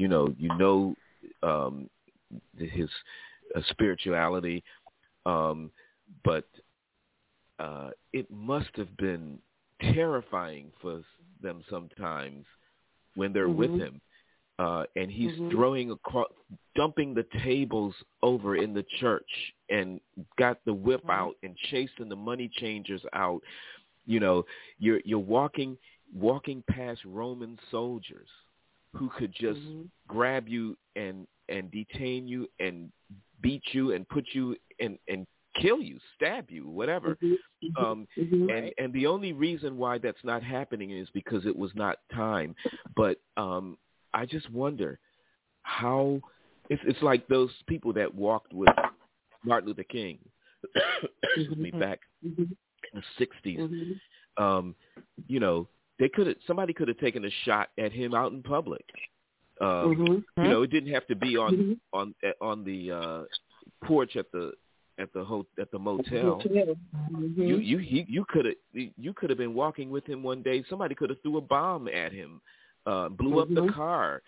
his spirituality. But it must have been terrifying for them sometimes when they're with him, and he's dumping the tables over in the church and got the whip out and chasing the money changers out. You're walking past Roman soldiers who could just grab you and detain you and beat you and put you and kill you, stab you, whatever. And the only reason why that's not happening is because it was not time. But I just wonder how it's like those people that walked with Martin Luther King back in the 60s. Somebody could have taken a shot at him out in public. It didn't have to be on the porch at the motel. You could have been walking with him one day. Somebody could have threw a bomb at him, blew up the car.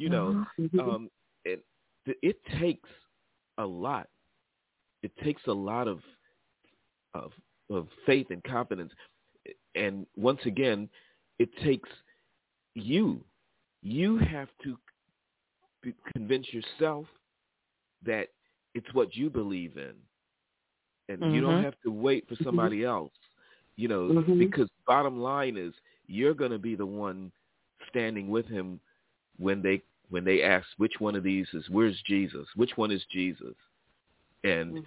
It takes a lot. It takes a lot of faith and confidence, and once again, it takes you. You have to convince yourself that it's what you believe in. And you don't have to wait for somebody else, because bottom line is you're going to be the one standing with him when they ask which one of these is, where's Jesus? Which one is Jesus? And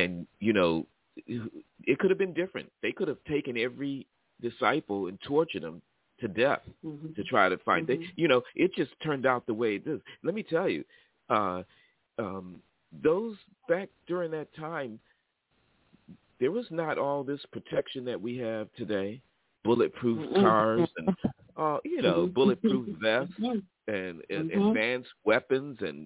it could have been different. They could have taken every disciple and tortured them to death to try to find. It just turned out the way it does. Let me tell you, those back during that time, there was not all this protection that we have today, bulletproof cars and, bulletproof vests and advanced weapons and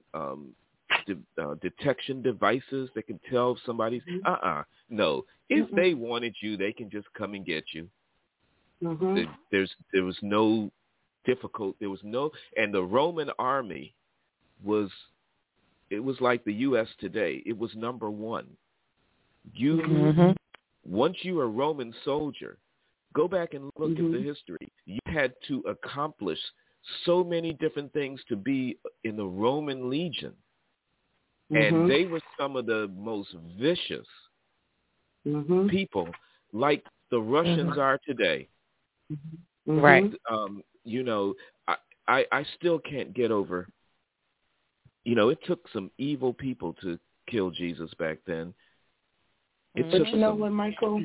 detection devices that can tell if somebody's, no. If they wanted you, they can just come and get you. There was no and the Roman army was like the U.S. today. It was number one. Once you are a Roman soldier, go back and look at the history. You had to accomplish so many different things to be in the Roman legion. And they were some of the most vicious people, like the Russians are today. Right. I still can't get over, it took some evil people to kill Jesus back then. But you know what, Michael?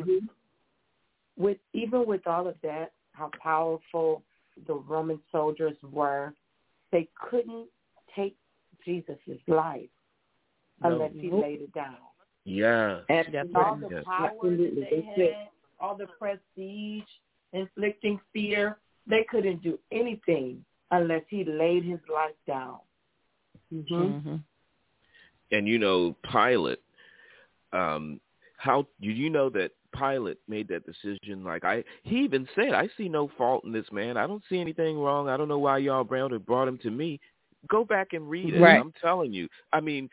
Even with all of that, how powerful the Roman soldiers were, they couldn't take Jesus' life unless he laid it down. Yeah. And all the power that they had, all the prestige, inflicting fear, they couldn't do anything unless he laid his life down. And Pilate, how do you know that Pilate made that decision? He even said, I see no fault in this man. I don't see anything wrong. I don't know why y'all brought him to me. Go back and read it. Right. I'm telling you. I mean,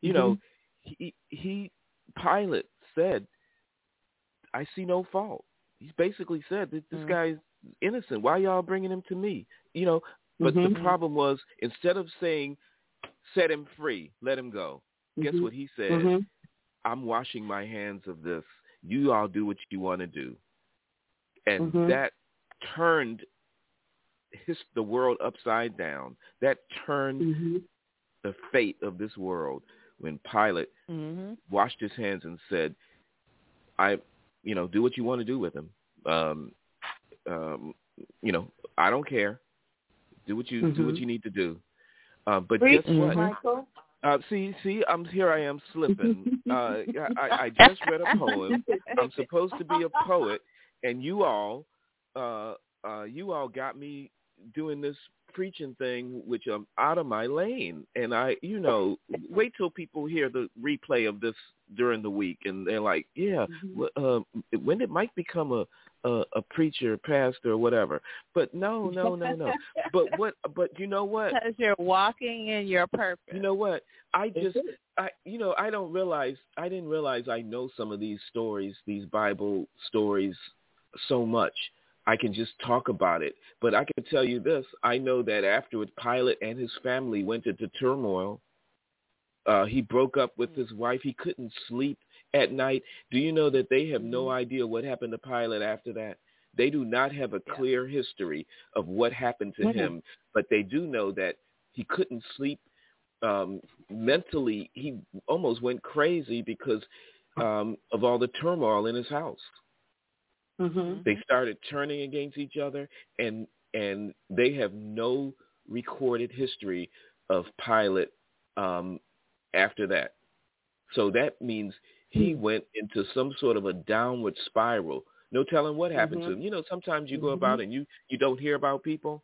Pilate said, I see no fault. He basically said that this guy's innocent. Why y'all bringing him to me? But the problem was, instead of saying, set him free, let him go, guess what he said? I'm washing my hands of this. You all do what you want to do. And that turned the world upside down. That turned the fate of this world when Pilate washed his hands and said, do what you want to do with him. I don't care. Do what you need to do. But guess what? Michael? See, here I am slipping. I just read a poem. I'm supposed to be a poet, and you all got me doing this preaching thing, which I'm out of my lane. And wait till people hear the replay of this during the week, and they're like, when did Mike become a preacher, pastor, or whatever? But no. But you know what? Because you're walking in your purpose. You know what? I didn't realize I know some of these stories, these Bible stories, so much. I can just talk about it. But I can tell you this. I know that afterward, Pilate and his family went into turmoil. He broke up with his wife. He couldn't sleep at night. Do you know that they have no idea what happened to Pilate after that? They do not have a clear history of what happened to him, but they do know that he couldn't sleep. Mentally, he almost went crazy because of all the turmoil in his house. Mm-hmm. They started turning against each other, and they have no recorded history of Pilate after that. So that means he went into some sort of a downward spiral. No telling what happened to him. You know, sometimes you go about and you don't hear about people.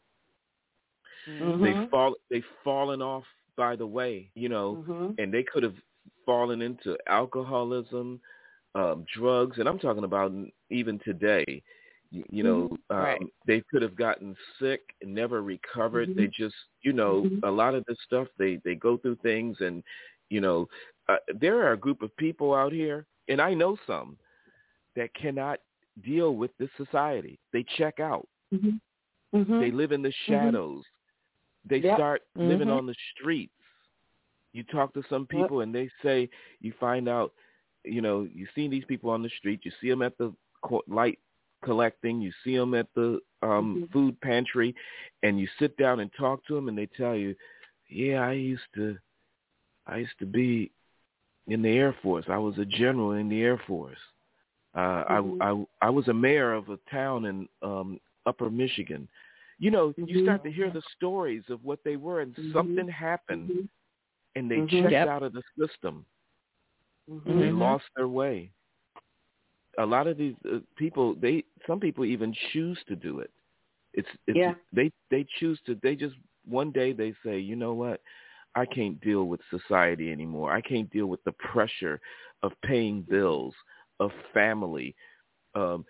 They've fallen off by the way, and they could have fallen into alcoholism, drugs, and I'm talking about even today. They could have gotten sick and never recovered. They just, a lot of this stuff, they go through things, and, there are a group of people out here, and I know some, that cannot deal with this society. They check out. They live in the shadows. They start living on the streets. You talk to some people, and they say, you find out, you see these people on the street, you see them at the light collecting, you see them at the food pantry, and you sit down and talk to them, and they tell you, I used to be in the Air Force. I was a general in the Air Force. I was a mayor of a town in Upper Michigan. You start to hear the stories of what they were, and something happened, and they checked out of the system. They lost their way. A lot of these people, some people even choose to do it. They choose to. They just one day they say, you know what, I can't deal with society anymore. I can't deal with the pressure of paying bills, of family, and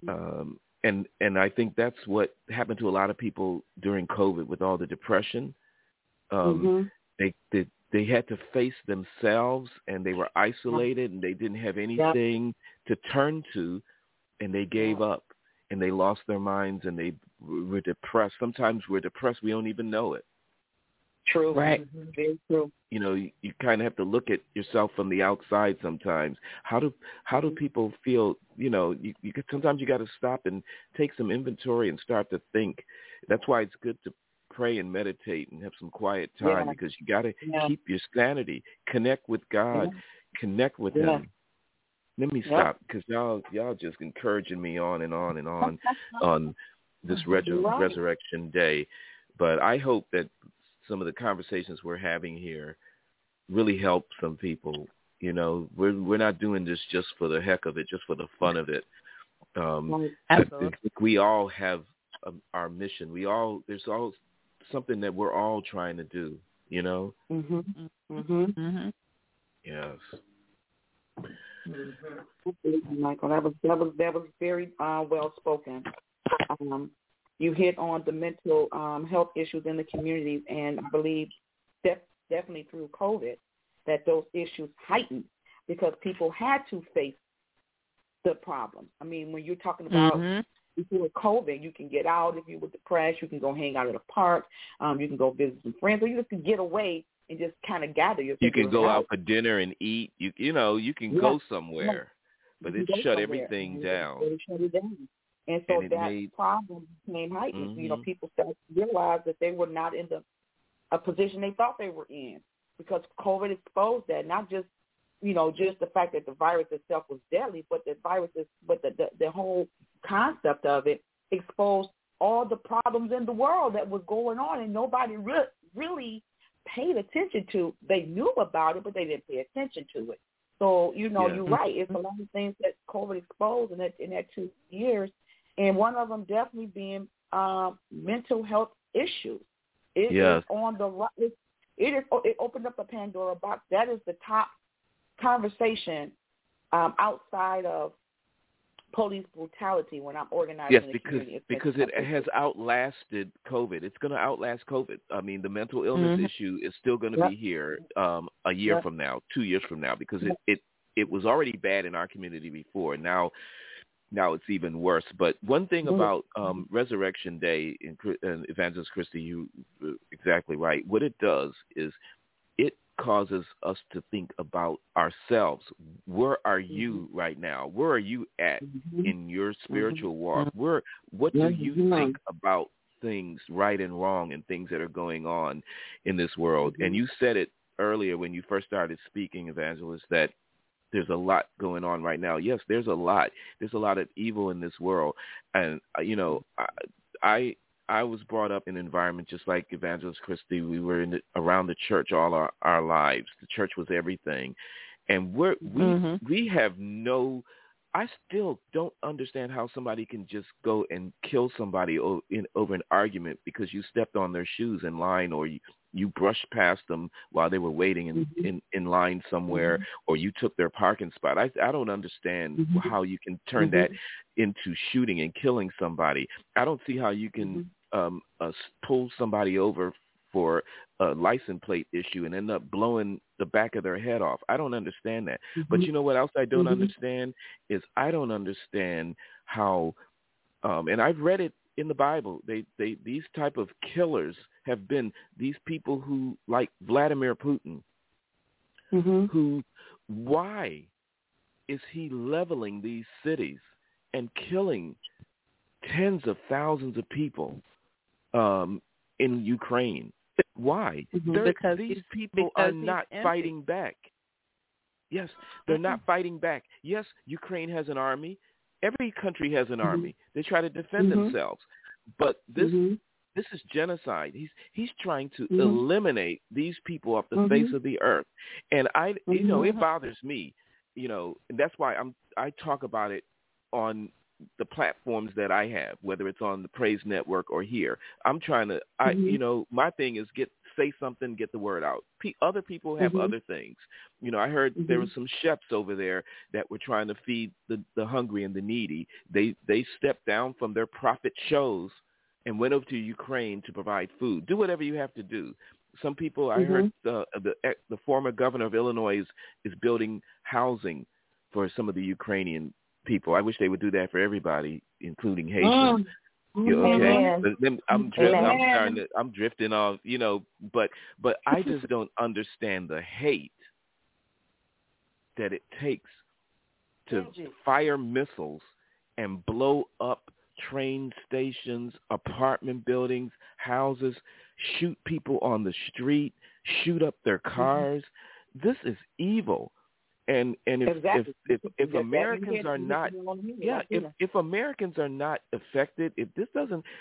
I think that's what happened to a lot of people during COVID with all the depression. They had to face themselves, and they were isolated, and they didn't have anything to turn to, and they gave up, and they lost their minds, and they were depressed. Sometimes we're depressed. We don't even know it. True. Right. Very true. You kind of have to look at yourself from the outside sometimes. How do people feel? Sometimes you got to stop and take some inventory and start to think. That's why it's good to pray and meditate and have some quiet time, because you got to keep your sanity, connect with God, connect with Him. Let me stop, because y'all just encouraging me on and on and on on this Resurrection Day. But I hope that some of the conversations we're having here really help some people. We're not doing this just for the heck of it, just for the fun of it. We all have our mission. There's all something that we're all trying to do. Yes. Michael, that was very well spoken. You hit on the mental health issues in the communities, and I believe definitely through COVID that those issues heightened because people had to face the problems. I mean, when you're talking about before COVID, you can get out if you were depressed. You can go hang out at a park. You can go visit some friends, or you just can get away and just kind of gather yourself. You can go out for dinner and eat. You can go somewhere, but it shut everything down. It shut it down. And so that problem became heightened. People started to realize that they were not in a position they thought they were in, because COVID exposed that. Not just, just the fact that the virus itself was deadly, but the whole concept of it exposed all the problems in the world that was going on, and nobody really paid attention to. They knew about it, but they didn't pay attention to it. So, you're right. It's a lot of things that COVID exposed in that 2 years. and one of them definitely being mental health issues. It yes. is on the it opened up a Pandora box. That is the top conversation outside of police brutality when I'm organizing the community. Yes, because it has outlasted COVID. It's going to outlast COVID. I mean, the mental illness issue is still going to be here a year from now, 2 years from now, because it was already bad in our community before. Now it's even worse. But one thing about Resurrection Day, and Evangelist Christy, you exactly right. What it does is it causes us to think about ourselves. Where are you right now? Where are you at in your spiritual walk? What do you think about things right and wrong and things that are going on in this world? And you said it earlier when you first started speaking, Evangelist, that there's a lot going on right now. Yes, there's a lot. There's a lot of evil in this world. And, you know, I was brought up in an environment just like Evangelist Christy. We were around the church all our lives. The church was everything. And we have I still don't understand how somebody can just go and kill somebody over an argument because you stepped on their shoes in line, or you brushed past them while they were waiting in line somewhere, or you took their parking spot. I don't understand how you can turn that into shooting and killing somebody. I don't see how you can pull somebody over for a license plate issue and end up blowing the back of their head off. I don't understand that. But you know what else I don't understand is I don't understand how, and I've read it in the Bible, these type of killers have been these people who, like Vladimir Putin, who, why is he leveling these cities and killing tens of thousands of people in Ukraine? Why? Because these people are not fighting back. Yes, they're not fighting back. Yes, Ukraine has an army. Every country has an army. They try to defend themselves. But this is genocide. He's trying to eliminate these people off the face of the earth. And you know, it bothers me. You know, and that's why I talk about it on the platforms that I have, whether it's on the Praise Network or here. I'm trying to, you know, my thing is say something, get the word out. Other people have other things. You know, I heard there were some chefs over there that were trying to feed the hungry and the needy. They stepped down from their profit shows and went over to Ukraine to provide food. Do whatever you have to do. Some people, I heard the former governor of Illinois is building housing for some of the Ukrainian people. I wish they would do that for everybody, including Haitians. Okay, I'm drifting off, you know, but I just don't understand the hate that it takes to fire missiles and blow up train stations, apartment buildings, houses, shoot people on the street, shoot up their cars. This is evil. And if Americans are not, if Americans are not affected, if this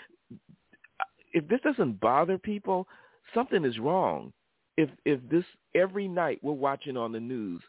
doesn't bother people, something is wrong. If this every night we're watching on the news,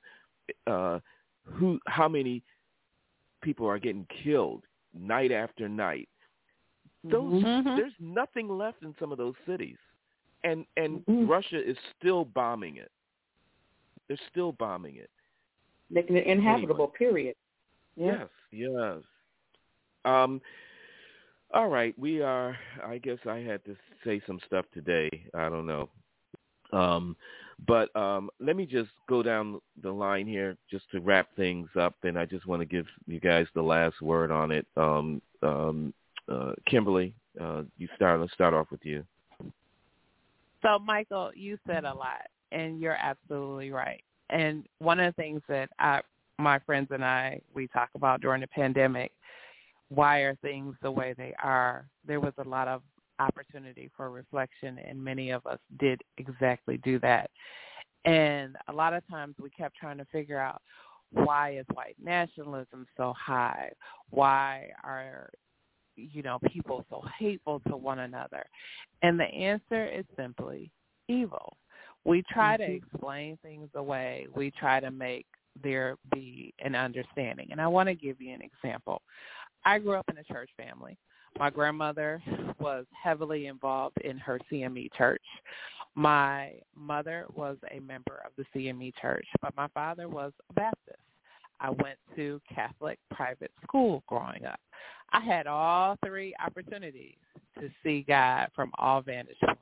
how many people are getting killed night after night. There's nothing left in some of those cities, and Russia is still bombing it. They're still bombing it. Making it inhabitable, period. Yeah. Yes. All right. I guess I had to say some stuff today. I don't know. But let me just go down the line here just to wrap things up, and I just want to give you guys the last word on it. Kimberly, let's start off with you. So, Michael, you said a lot, and you're absolutely right. And one of the things that my friends and I, we talk about during the pandemic, why are things the way they are? There was a lot of opportunity for reflection, and many of us did exactly do that. And a lot of times we kept trying to figure out, why is white nationalism so high? Why are, people so hateful to one another? And the answer is simply evil. We try to explain things away. We try to make there be an understanding. And I want to give you an example. I grew up in a church family. My grandmother was heavily involved in her CME church. My mother was a member of the CME church, but my father was a Baptist. I went to Catholic private school growing up. I had all three opportunities to see God from all vantage points.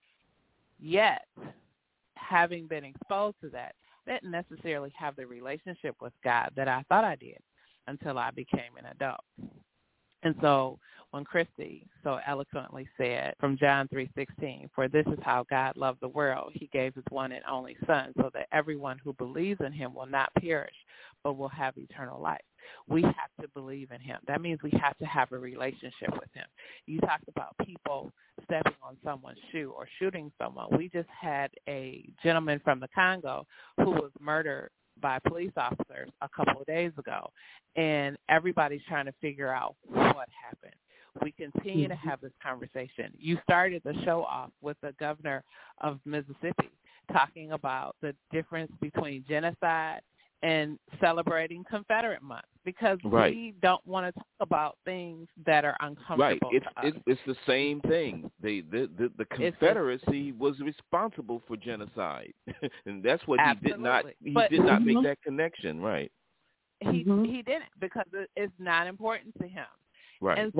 Yet, having been exposed to that, I didn't necessarily have the relationship with God that I thought I did until I became an adult. And so when Christy so eloquently said from John 3:16, for this is how God loved the world, he gave his one and only son so that everyone who believes in him will not perish, but will have eternal life. We have to believe in him. That means we have to have a relationship with him. You talked about people stepping on someone's shoe or shooting someone. We just had a gentleman from the Congo who was murdered by police officers a couple of days ago, and everybody's trying to figure out what happened. We continue to have this conversation. You started the show off with the governor of Mississippi talking about the difference between genocide and celebrating Confederate Month, because we don't want to talk about things that are uncomfortable to us. It's the same thing. The Confederacy was responsible for genocide, and that's what he did not make that connection. Right. He didn't, because it's not important to him. Right. And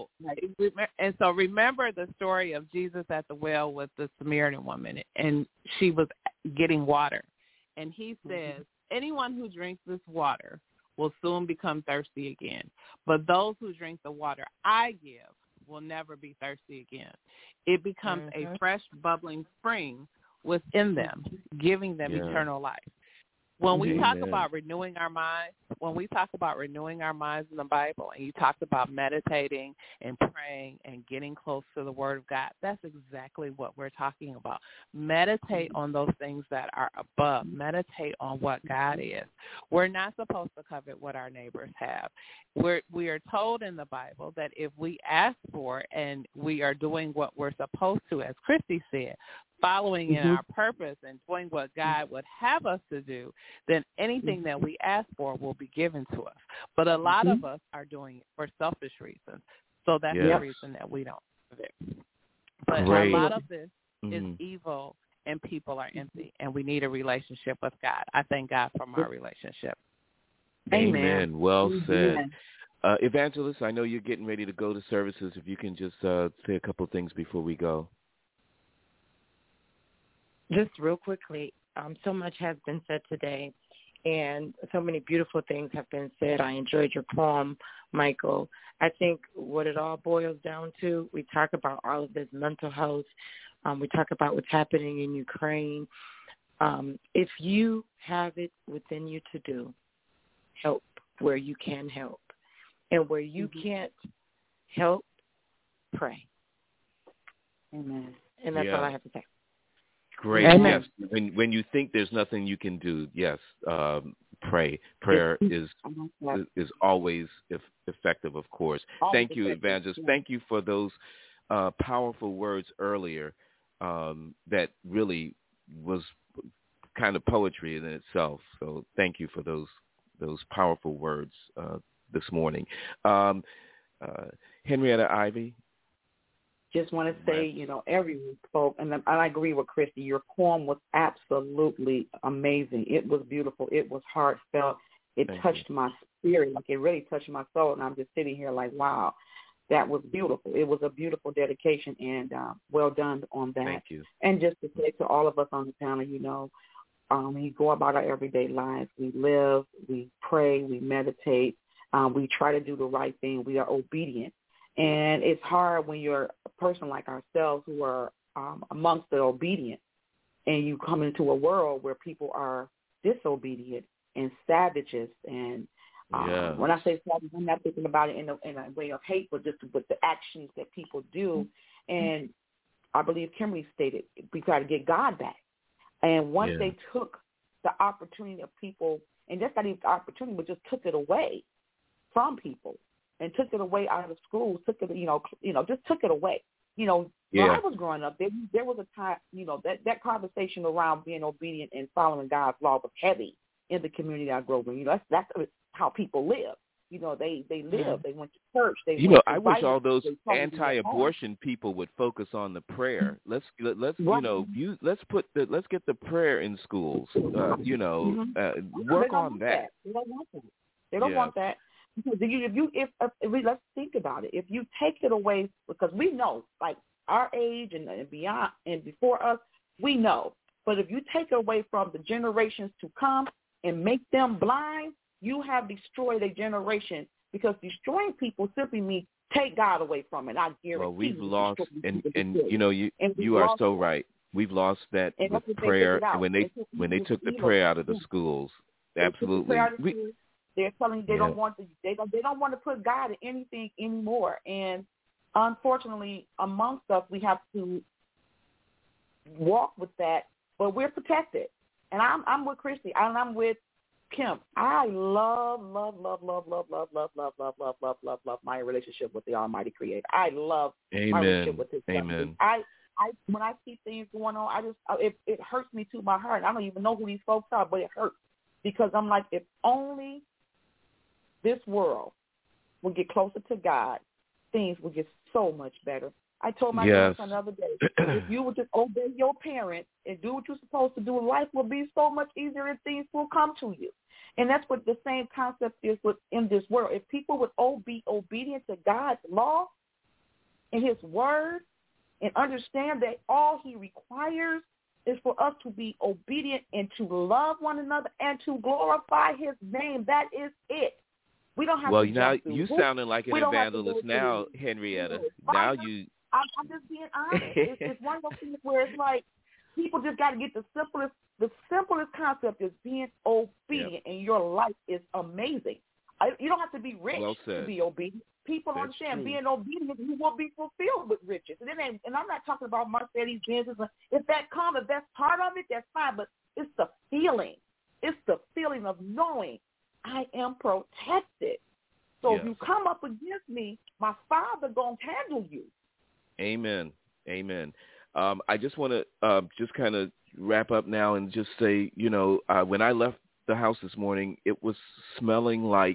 so remember the story of Jesus at the well with the Samaritan woman, and she was getting water, and he says, anyone who drinks this water will soon become thirsty again. But those who drink the water I give will never be thirsty again. It becomes a fresh, bubbling spring within them, giving them eternal life. When we talk about renewing our minds, in the Bible, and you talked about meditating and praying and getting close to the Word of God, that's exactly what we're talking about. Meditate on those things that are above. Meditate on what God is. We're not supposed to covet what our neighbors have. We are told in the Bible that if we ask for and we are doing what we're supposed to, as Christy said, following in our purpose and doing what God would have us to do, then anything that we ask for will be given to us. But a lot of us are doing it for selfish reasons. So that's the reason that we don't do it. But a lot of this is evil, and people are empty, and we need a relationship with God. I thank God for my relationship. Amen. Well said. Evangelist, I know you're getting ready to go to services. If you can just say a couple of things before we go. Just real quickly, so much has been said today, and so many beautiful things have been said. I enjoyed your poem, Michael. I think what it all boils down to, we talk about all of this mental health. We talk about what's happening in Ukraine. If you have it within you to do, help where you can help. And where you can't help, pray. Amen. And that's all I have to say. Great. Amen. Yes. When you think there's nothing you can do, yes, pray. Prayer is always effective, of course. Thank you, Evangelist. Thank you for those powerful words earlier. That really was kind of poetry in itself. So thank you for those powerful words this morning. Henrietta Ivy. Just want to say, everyone spoke, and I agree with Christy. Your poem was absolutely amazing. It was beautiful. It was heartfelt. It touched my spirit. Like, it really touched my soul, and I'm just sitting here like, wow, that was beautiful. It was a beautiful dedication, and well done on that. Thank you. And just to say to all of us on the panel, we go about our everyday lives. We live, we pray, we meditate, we try to do the right thing. We are obedient. And it's hard when you're a person like ourselves who are amongst the obedient, and you come into a world where people are disobedient and savages. And when I say savage, I'm not thinking about it in a way of hate, but just with the actions that people do. And I believe Kimberly stated, we got to get God back. And once they took the opportunity of people, and just not even the opportunity, but just took it away from people, and took it away out of schools, took it, just took it away. When I was growing up, there was a time, that conversation around being obedient and following God's law was heavy in the community I grew up in. That's how people live. They live. They went to church. I wish all those anti-abortion people would focus on the prayer. Let's get the prayer in schools. Work on that. They don't want that. Because let's think about it. If you take it away, because we know, like our age and beyond and before us, we know. But if you take it away from the generations to come and make them blind, you have destroyed a generation, because destroying people simply means take God away from it. I guarantee. Well, we've lost, you are so right. We've lost that with prayer when they took the prayer out of the schools. Absolutely. They're telling you they don't want to put God in anything anymore. And unfortunately, amongst us, we have to walk with that, but we're protected. And I'm with Christy, and I'm with Kim. I love my relationship with the Almighty Creator. I love my relationship with His Son. When I see things going on, it hurts me to my heart. I don't even know who these folks are, but it hurts, because I'm like, if only this world will get closer to God, things will get so much better. I told my grandson the other day, if you would just obey your parents and do what you're supposed to do, life will be so much easier and things will come to you. And that's what the same concept is in this world. If people would be obedient to God's law and His word and understand that all He requires is for us to be obedient and to love one another and to glorify His name, that is it. We don't have to now you sounding like an evangelist now, Henrietta. Now you... I'm just being honest. It's one of those things where it's like people just got to get the simplest concept is being obedient, and your life is amazing. You don't have to be rich to be obedient. People understand being obedient, you will be fulfilled with riches. And I'm not talking about Mercedes Benz's. If that's part of it, that's fine. But it's the feeling. It's the feeling of knowing I am protected. So if you come up against me, my Father gonna handle you. Amen. I just want to just kind of wrap up now and just say, when I left the house this morning, it was smelling like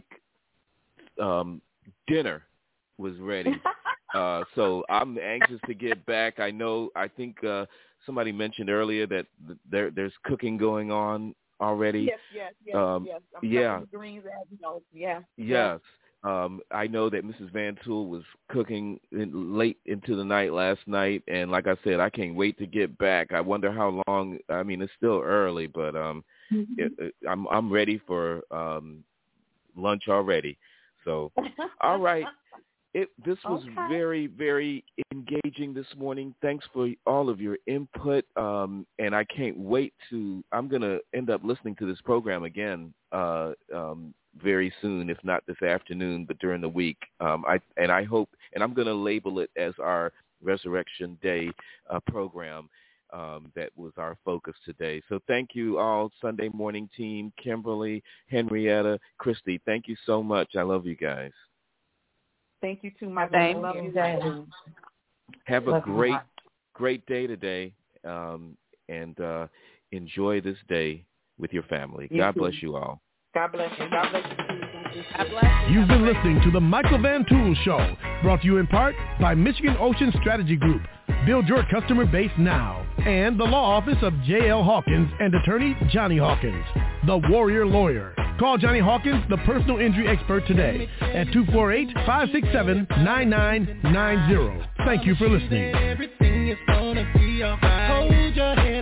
dinner was ready. So I'm anxious to get back. I think somebody mentioned earlier that there's cooking going on already. Yes. I'm greens, Yes. I know that Mrs. Van Tool was cooking late into the night last night, and like I said, I can't wait to get back. I wonder how long. I mean, it's still early, but I'm ready for lunch already. So, all right. This was very, very engaging this morning. Thanks for all of your input, and I can't wait I'm going to end up listening to this program again very soon, if not this afternoon, but during the week. I hope, and I'm going to label it as our Resurrection Day program. That was our focus today. So thank you all, Sunday morning team, Kimberly, Henrietta, Christy. Thank you so much. I love you guys. Thank you too, my friend. Love you guys. Have a great day today, and enjoy this day with your family. God bless you all. God bless you. God bless you. God bless you. You've been listening to the Michael Van Tool Show, brought to you in part by Michigan Ocean Strategy Group. Build your customer base now. And the law office of J.L. Hawkins and attorney Johnny Hawkins, the Warrior Lawyer. Call Johnny Hawkins, the personal injury expert, today at 248-567-9990. Thank you for listening.